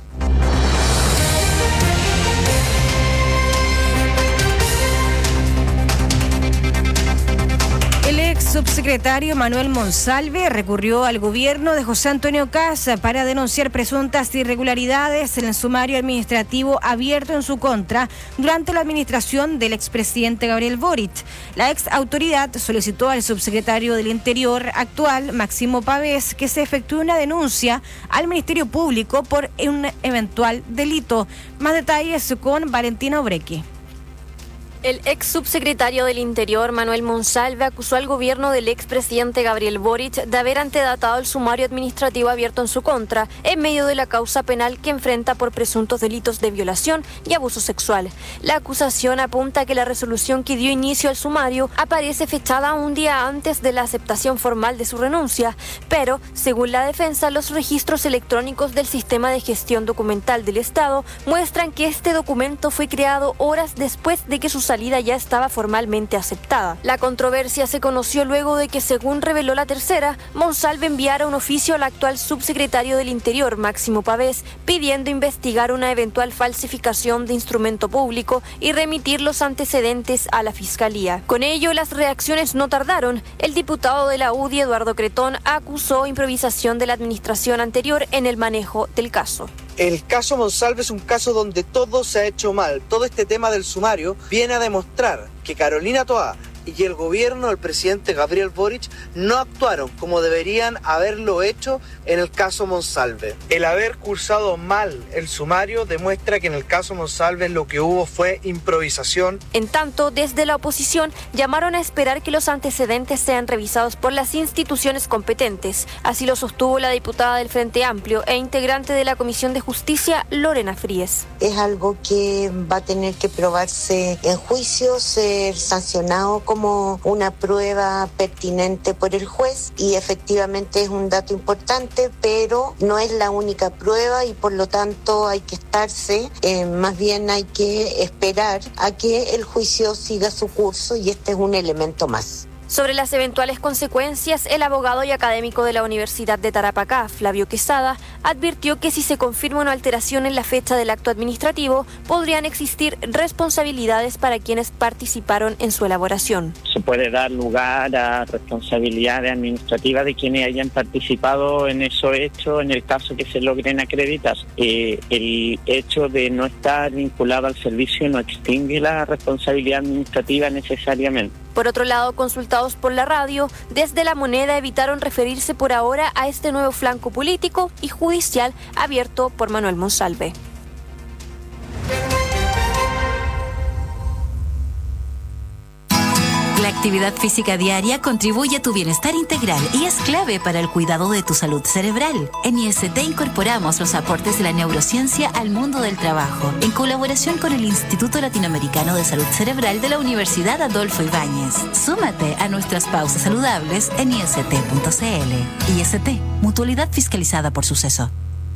[SPEAKER 2] El ex subsecretario Manuel Monsalve recurrió al gobierno de José Antonio Kast para denunciar presuntas irregularidades en el sumario administrativo abierto en su contra durante la administración del expresidente Gabriel Boric. La ex autoridad solicitó al subsecretario del Interior actual, Máximo Pavés, que se efectúe una denuncia al Ministerio Público por un eventual delito. Más detalles con Valentina Obreque.
[SPEAKER 19] El ex subsecretario del Interior, Manuel Monsalve, acusó al gobierno del expresidente Gabriel Boric de haber antedatado el sumario administrativo abierto en su contra en medio de la causa penal que enfrenta por presuntos delitos de violación y abuso sexual. La acusación apunta a que la resolución que dio inicio al sumario aparece fechada un día antes de la aceptación formal de su renuncia, pero, según la defensa, los registros electrónicos del Sistema de Gestión Documental del Estado muestran que este documento fue creado horas después de que su salida ya estaba formalmente aceptada. La controversia se conoció luego de que, según reveló La Tercera, Monsalve enviara un oficio al actual subsecretario del Interior, Máximo Pavés, pidiendo investigar una eventual falsificación de instrumento público y remitir los antecedentes a la Fiscalía. Con ello, las reacciones no tardaron. El diputado de la UDI, Eduardo Cretón, acusó improvisación de la administración anterior en el manejo del caso.
[SPEAKER 20] El caso Monsalve es un caso donde todo se ha hecho mal. Todo este tema del sumario viene a demostrar que Carolina Toá,
[SPEAKER 3] y que el gobierno del presidente Gabriel Boric no actuaron como deberían haberlo hecho en el caso Monsalve. El haber cursado mal el sumario demuestra que en el caso Monsalve lo que hubo fue improvisación.
[SPEAKER 19] En tanto, desde la oposición llamaron a esperar que los antecedentes sean revisados por las instituciones competentes. Así lo sostuvo la diputada del Frente Amplio e integrante de la Comisión de Justicia, Lorena Fríes.
[SPEAKER 4] Es algo que va a tener que probarse en juicio, ser sancionado como una prueba pertinente por el juez, y efectivamente es un dato importante, pero no es la única prueba y por lo tanto hay que estarse, más bien hay que esperar a que el juicio siga su curso, y este es un elemento más.
[SPEAKER 19] Sobre las eventuales consecuencias, el abogado y académico de la Universidad de Tarapacá, Flavio Quesada, advirtió que si se confirma una alteración en la fecha del acto administrativo, podrían existir responsabilidades para quienes participaron en su elaboración.
[SPEAKER 7] Se puede dar lugar a responsabilidades administrativas de quienes hayan participado en esos hechos en el caso que se logren acreditar. El hecho de no estar vinculado al servicio no extingue la responsabilidad administrativa necesariamente.
[SPEAKER 19] Por otro lado, consultados por la radio, desde La Moneda evitaron referirse por ahora a este nuevo flanco político y judicial abierto por Manuel Monsalve.
[SPEAKER 21] La actividad física diaria contribuye a tu bienestar integral y es clave para el cuidado de tu salud cerebral. En IST incorporamos los aportes de la neurociencia al mundo del trabajo, en colaboración con el Instituto Latinoamericano de Salud Cerebral de la Universidad Adolfo Ibáñez. Súmate a nuestras pausas saludables en ist.cl. IST, mutualidad fiscalizada por Suceso.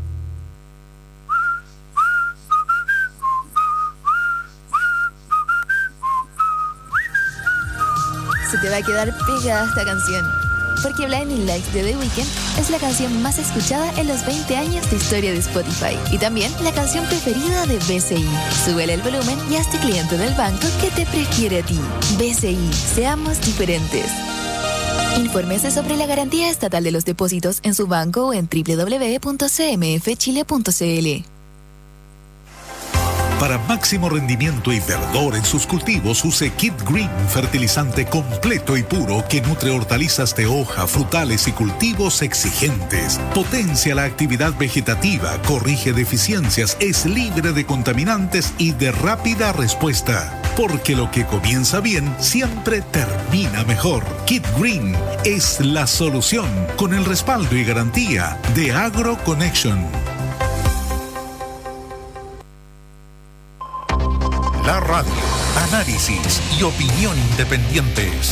[SPEAKER 10] Se te va a quedar pegada esta canción, porque Blinding Lights de The Weeknd es la canción más escuchada en los 20 años de historia de Spotify y también la canción preferida de BCI. Súbele el volumen y hazte cliente del banco que te prefiere a ti. BCI, seamos diferentes. Infórmese sobre la garantía estatal de los depósitos en su banco o en www.cmfchile.cl.
[SPEAKER 1] Para máximo rendimiento y verdor en sus cultivos, use Kid Green, fertilizante completo y puro que nutre hortalizas de hoja, frutales y cultivos exigentes. Potencia la actividad vegetativa, corrige deficiencias, es libre de contaminantes y de rápida respuesta. Porque lo que comienza bien siempre termina mejor. Kid Green es la solución, con el respaldo y garantía de AgroConnection. La radio, análisis y opinión independientes.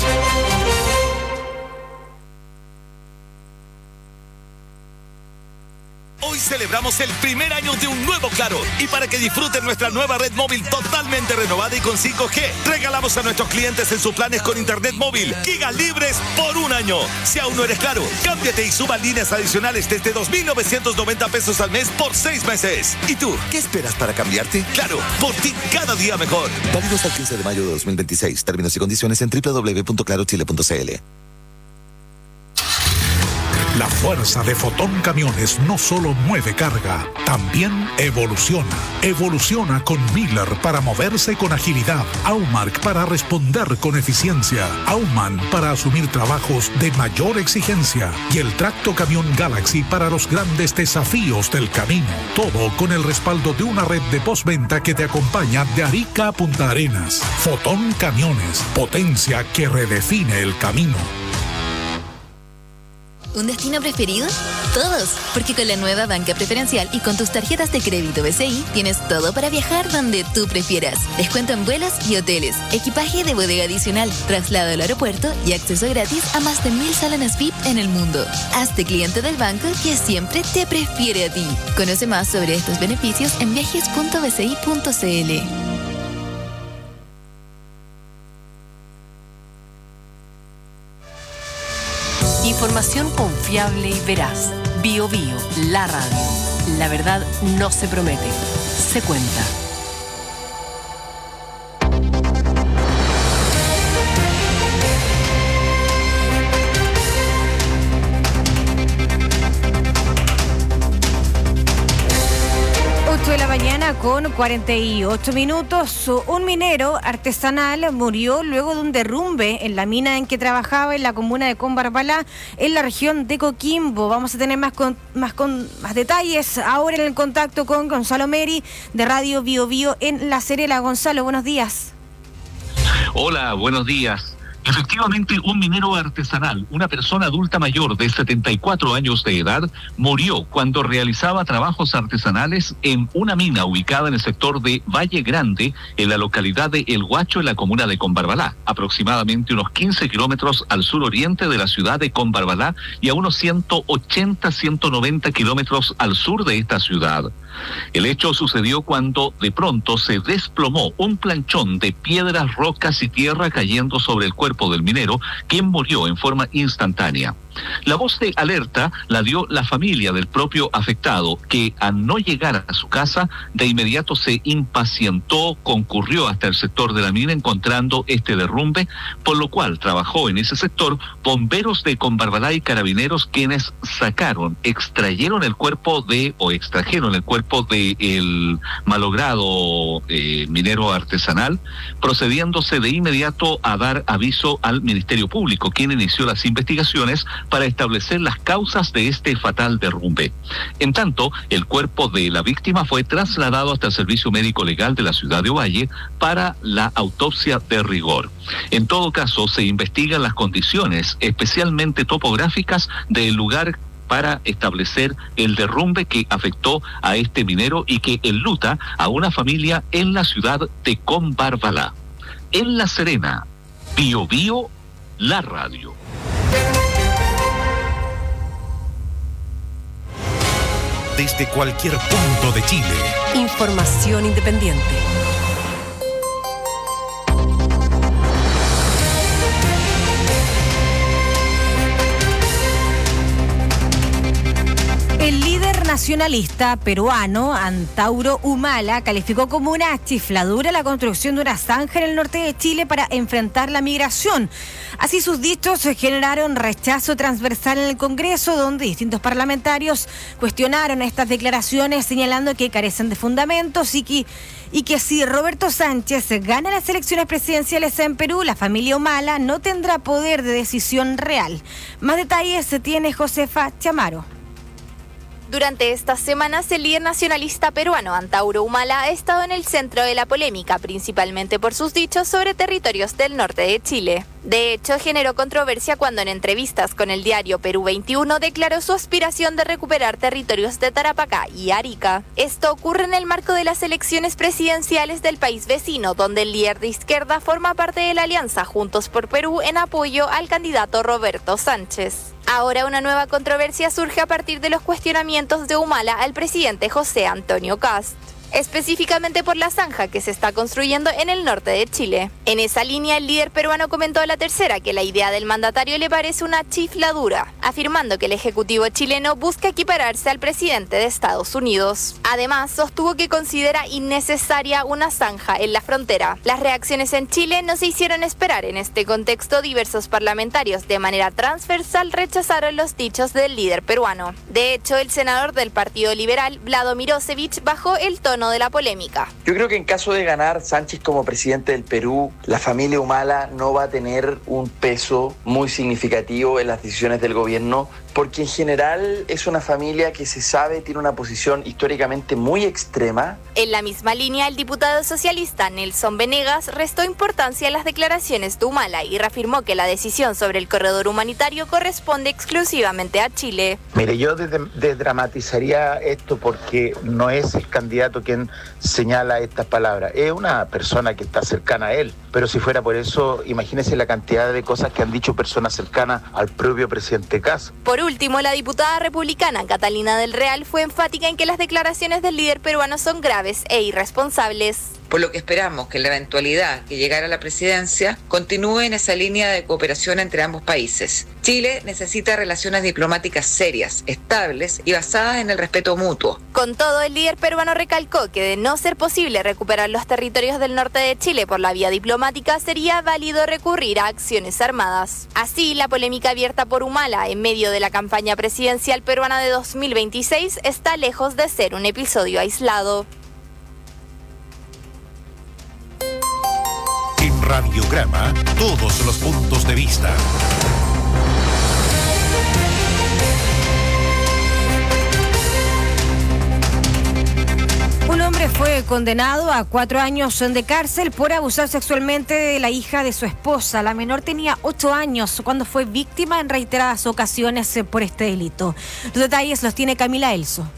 [SPEAKER 22] Hoy celebramos el primer año de un nuevo Claro, y para que disfruten nuestra nueva red móvil totalmente renovada y con 5G, regalamos a nuestros clientes en sus planes con internet móvil gigas libres por un año. Si aún no eres Claro, cámbiate y suba líneas adicionales desde 2.990 pesos al mes por 6 meses. ¿Y tú, qué esperas para cambiarte? Claro, por ti cada día mejor.
[SPEAKER 23] Válido hasta el 15 de mayo de 2026. Términos y condiciones en www.clarochile.cl.
[SPEAKER 1] La fuerza de Fotón Camiones no solo mueve carga, también evoluciona. Evoluciona con Miller para moverse con agilidad, Aumark para responder con eficiencia, Aumann para asumir trabajos de mayor exigencia y el Tracto Camión Galaxy para los grandes desafíos del camino. Todo con el respaldo de una red de postventa que te acompaña de Arica a Punta Arenas. Fotón Camiones, potencia que redefine el camino.
[SPEAKER 10] ¿Un destino preferido? Todos, porque con la nueva banca preferencial y con tus tarjetas de crédito BCI tienes todo para viajar donde tú prefieras. Descuento en vuelos y hoteles, equipaje de bodega adicional, traslado al aeropuerto y acceso gratis a más de 1000 salones VIP en el mundo. Hazte cliente del banco que siempre te prefiere a ti. Conoce más sobre estos beneficios en viajes.bci.cl.
[SPEAKER 13] Información confiable y veraz. Bio Bio, la radio. La verdad no se promete, se cuenta.
[SPEAKER 2] mañana con 48 minutos. Un minero artesanal murió luego de un derrumbe en la mina en que trabajaba en la comuna de Combarbalá, en la región de Coquimbo. Vamos a tener más detalles ahora en el contacto con Gonzalo Meri de Radio Bio Bio en La Serena. Gonzalo, buenos días.
[SPEAKER 8] Hola, buenos días. Efectivamente, un minero artesanal, una persona adulta mayor de 74 años de edad, murió cuando realizaba trabajos artesanales en una mina ubicada en el sector de Valle Grande, en la localidad de El Huacho, en la comuna de Combarbalá, aproximadamente unos 15 kilómetros al suroriente de la ciudad de Combarbalá y a unos 180-190 kilómetros al sur de esta ciudad. El hecho sucedió cuando de pronto se desplomó un planchón de piedras, rocas y tierra cayendo sobre el cuerpo del minero, quien murió en forma instantánea. La voz de alerta la dio la familia del propio afectado, que al no llegar a su casa, de inmediato se impacientó, concurrió hasta el sector de la mina encontrando este derrumbe, por lo cual trabajó en ese sector bomberos de Combarbalá y carabineros, quienes extrajeron el cuerpo del malogrado minero artesanal, procediéndose de inmediato a dar aviso al Ministerio Público, quien inició las investigaciones para establecer las causas de este fatal derrumbe. En tanto, el cuerpo de la víctima fue trasladado hasta el Servicio Médico Legal de la ciudad de Ovalle para la autopsia de rigor. En todo caso, se investigan las condiciones, especialmente topográficas, del lugar para establecer el derrumbe que afectó a este minero y que enluta a una familia en la ciudad de Combarbalá. En La Serena, Bio Bio, la radio.
[SPEAKER 1] Desde cualquier punto de Chile.
[SPEAKER 13] Información independiente.
[SPEAKER 2] El líder nacionalista peruano, Antauro Humala, calificó como una chifladura la construcción de una zanja en el norte de Chile para enfrentar la migración. Así, sus dichos generaron rechazo transversal en el Congreso, donde distintos parlamentarios cuestionaron estas declaraciones, señalando que carecen de fundamentos y que si Roberto Sánchez gana las elecciones presidenciales en Perú, la familia Humala no tendrá poder de decisión real. Más detalles tiene Josefa Chamaro.
[SPEAKER 9] Durante estas semanas, el líder nacionalista peruano Antauro Humala ha estado en el centro de la polémica, principalmente por sus dichos sobre territorios del norte de Chile. De hecho, generó controversia cuando en entrevistas con el diario Perú 21 declaró su aspiración de recuperar territorios de Tarapacá y Arica. Esto ocurre en el marco de las elecciones presidenciales del país vecino, donde el líder de izquierda forma parte de la alianza Juntos por Perú en apoyo al candidato Roberto Sánchez. Ahora una nueva controversia surge a partir de los cuestionamientos de Humala al presidente José Antonio Kast, específicamente por la zanja que se está construyendo en el norte de Chile. En esa línea, el líder peruano comentó a La Tercera que la idea del mandatario le parece una chifladura, afirmando que el Ejecutivo chileno busca equipararse al presidente de Estados Unidos. Además, sostuvo que considera innecesaria una zanja en la frontera. Las reacciones en Chile no se hicieron esperar. En este contexto, diversos parlamentarios de manera transversal rechazaron los dichos del líder peruano. De hecho, el senador del Partido Liberal, Vlado Mirosevic, bajó el tono de la polémica.
[SPEAKER 11] Yo creo que en caso de ganar Sánchez como presidente del Perú, la familia Humala no va a tener un peso muy significativo en las decisiones del gobierno, porque en general es una familia que se sabe tiene una posición históricamente muy extrema.
[SPEAKER 9] En la misma línea, el diputado socialista Nelson Venegas restó importancia a las declaraciones de Humala y reafirmó que la decisión sobre el corredor humanitario corresponde exclusivamente a Chile.
[SPEAKER 12] Mire, yo desdramatizaría esto porque no es el candidato quien señala estas palabras, es una persona que está cercana a él, pero si fuera por eso, imagínese la cantidad de cosas que han dicho personas cercanas al propio presidente Kast.
[SPEAKER 9] Por último, la diputada republicana Catalina del Real fue enfática en que las declaraciones del líder peruano son graves e irresponsables.
[SPEAKER 14] Por lo que esperamos que en la eventualidad que llegara a la presidencia continúe en esa línea de cooperación entre ambos países. Chile necesita relaciones diplomáticas serias, estables y basadas en el respeto mutuo.
[SPEAKER 9] Con todo, el líder peruano recalcó que de no ser posible recuperar los territorios del norte de Chile por la vía diplomática, sería válido recurrir a acciones armadas. Así, la polémica abierta por Humala en medio de la campaña presidencial peruana de 2026 está lejos de ser un episodio aislado.
[SPEAKER 1] Radiograma, todos los puntos de vista.
[SPEAKER 2] Un hombre fue condenado a 4 años de cárcel por abusar sexualmente de la hija de su esposa. La menor tenía 8 años cuando fue víctima en reiteradas ocasiones por este delito. Los detalles los tiene Camila Elso.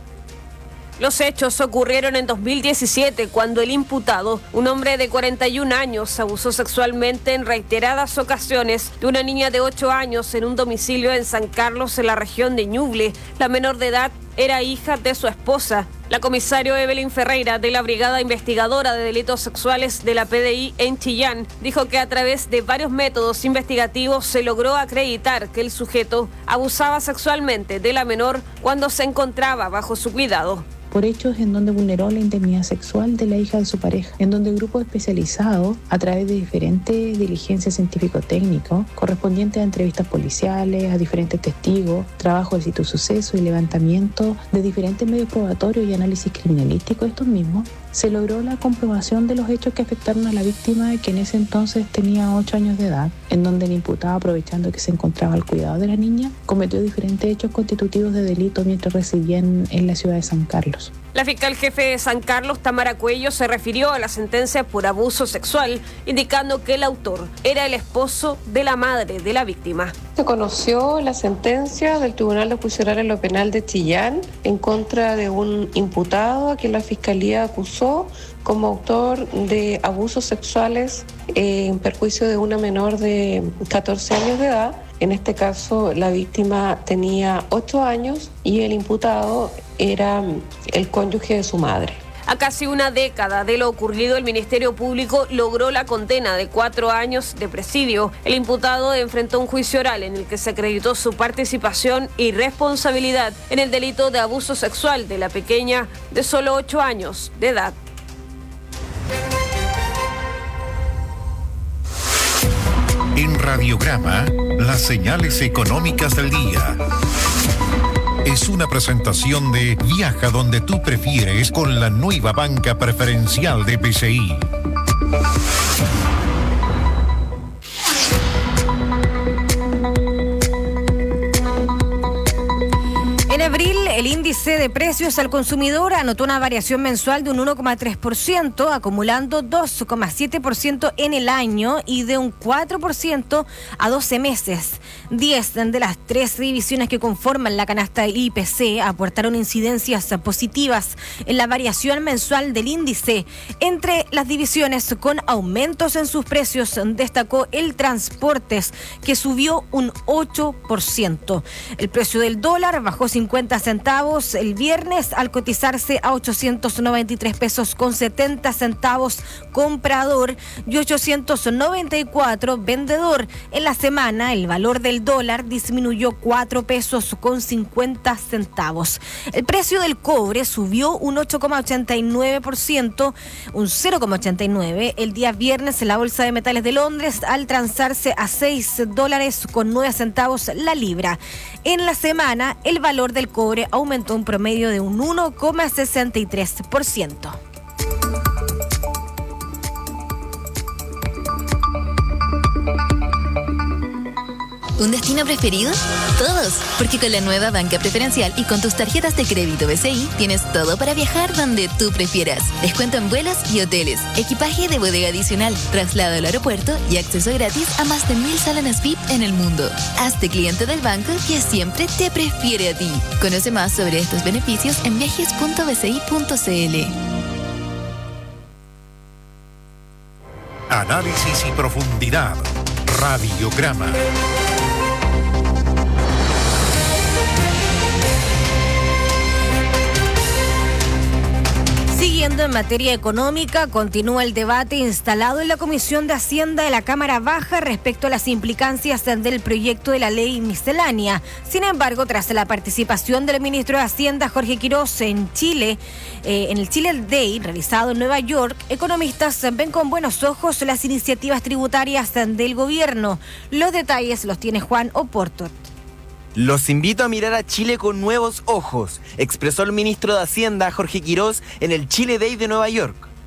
[SPEAKER 6] Los hechos ocurrieron en 2017, cuando el imputado, un hombre de 41 años, abusó sexualmente en reiteradas ocasiones de una niña de 8 años en un domicilio en San Carlos, en la región de Ñuble. La menor de edad era hija de su esposa. La comisario Evelyn Ferreira, de la Brigada Investigadora de Delitos Sexuales de la PDI en Chillán, dijo que a través de varios métodos investigativos se logró acreditar que el sujeto abusaba sexualmente de la menor cuando se encontraba bajo su cuidado.
[SPEAKER 15] Por hechos en donde vulneró la intimidad sexual de la hija de su pareja, en donde grupos especializados, a través de diferentes diligencias científico-técnicos, correspondientes a entrevistas policiales, a diferentes testigos, trabajo del sitio suceso y levantamiento de diferentes medios probatorios y análisis criminalístico estos mismos, se logró la comprobación de los hechos que afectaron a la víctima, que en ese entonces tenía 8 años de edad, en donde el imputado, aprovechando que se encontraba al cuidado de la niña, cometió diferentes hechos constitutivos de delito mientras residía en la ciudad de San Carlos.
[SPEAKER 6] La fiscal jefe de San Carlos, Tamara Cuello, se refirió a la sentencia por abuso sexual, indicando que el autor era el esposo de la madre de la víctima.
[SPEAKER 16] Se conoció la sentencia del Tribunal de Juicio Oral en lo Penal de Chillán en contra de un imputado a quien la Fiscalía acusó como autor de abusos sexuales en perjuicio de una menor de 14 años de edad. En este caso, la víctima tenía 8 años y el imputado era el cónyuge de su madre.
[SPEAKER 6] A casi una década de lo ocurrido, el Ministerio Público logró la condena de 4 años de presidio. El imputado enfrentó un juicio oral en el que se acreditó su participación y responsabilidad en el delito de abuso sexual de la pequeña de solo 8 años de edad.
[SPEAKER 1] En Radiograma, las señales económicas del día. Es una presentación de Viaja donde tú prefieres con la nueva banca preferencial de BCI.
[SPEAKER 2] En abril, el índice de precios al consumidor anotó una variación mensual de un 1,3%, acumulando 2,7% en el año y de un 4% a 12 meses. 10 de las 13 divisiones que conforman la canasta IPC aportaron incidencias positivas en la variación mensual del índice. Entre las divisiones con aumentos en sus precios destacó el transportes, que subió un 8%. El precio del dólar bajó 50 centavos el viernes al cotizarse a 893 pesos con 70 centavos comprador y 894 vendedor. En la semana, el valor del dólar disminuyó 4 pesos con 50 centavos. El precio del cobre subió un 8,89%, un 0,89% el día viernes en la Bolsa de Metales de Londres, al transarse a $6.09 la libra. En la semana, el valor del cobre aumentó un promedio de un 1,63%.
[SPEAKER 10] ¿Un destino preferido? Todos, porque con la nueva banca preferencial y con tus tarjetas de crédito BCI tienes todo para viajar donde tú prefieras. Descuento en vuelos y hoteles, equipaje de bodega adicional, traslado al aeropuerto y acceso gratis a más de 1,000 salones VIP en el mundo. Hazte cliente del banco que siempre te prefiere a ti. Conoce más sobre estos beneficios en viajes.bci.cl.
[SPEAKER 1] Análisis y profundidad. Radiograma.
[SPEAKER 2] Siguiendo en materia económica, continúa el debate instalado en la Comisión de Hacienda de la Cámara Baja respecto a las implicancias del proyecto de la ley miscelánea. Sin embargo, tras la participación del ministro de Hacienda, Jorge Quiroz, en Chile, en el Chile Day, realizado en Nueva York, economistas ven con buenos ojos las iniciativas tributarias del gobierno. Los detalles los tiene Juan Oporto.
[SPEAKER 24] Los invito a mirar a Chile con nuevos ojos, expresó el ministro de Hacienda, Jorge Quiroz, en el Chile Day de Nueva York.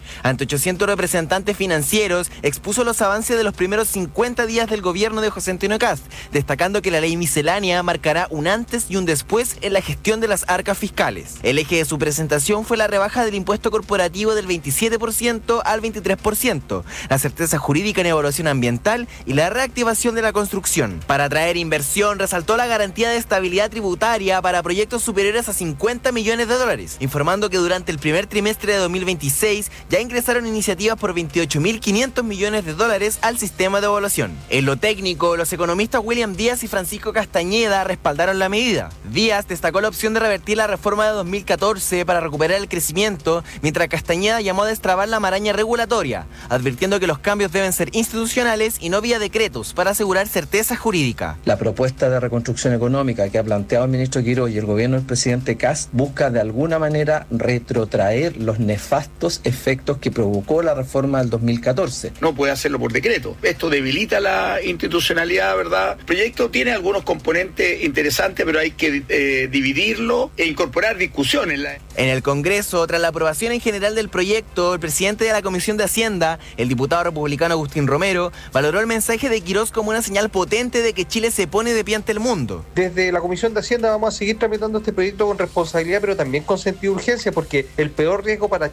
[SPEAKER 24] Ante 800 representantes financieros, expuso los avances de los primeros 50 días del gobierno de José Antonio Kast, destacando que la ley miscelánea marcará un antes y un después en la gestión de las arcas fiscales. El eje de su presentación fue la rebaja del impuesto corporativo del 27% al 23%, la certeza jurídica en evaluación ambiental y la reactivación de la construcción. Para atraer inversión, resaltó la garantía de estabilidad tributaria para proyectos superiores a 50 millones de dólares, informando que durante el primer trimestre de 2026 ya ingresaron iniciativas por 28.500 millones de dólares al sistema de evaluación. En lo técnico, los economistas William Díaz y Francisco Castañeda respaldaron la medida. Díaz destacó la opción de revertir la reforma de 2014 para recuperar el crecimiento, mientras Castañeda llamó a destrabar la maraña regulatoria, advirtiendo que los cambios deben ser institucionales y no vía decretos para asegurar certeza jurídica.
[SPEAKER 5] La propuesta de reconstrucción económica que ha planteado el ministro Quiroz y el gobierno del presidente Kast busca de alguna manera retrotraer los nefastos efectos que provocó la reforma del 2014.
[SPEAKER 17] No puede hacerlo por decreto. Esto debilita la institucionalidad, ¿verdad? El proyecto tiene algunos componentes interesantes, pero hay que dividirlo e incorporar discusiones.
[SPEAKER 24] En el Congreso, tras la aprobación en general del proyecto, el presidente de la Comisión de Hacienda, el diputado republicano Agustín Romero, valoró el mensaje de Quiroz como una señal potente de que Chile se pone de pie ante el mundo.
[SPEAKER 18] Desde la Comisión de Hacienda vamos a seguir tramitando este proyecto con responsabilidad, pero también con sentido de urgencia, porque el peor riesgo para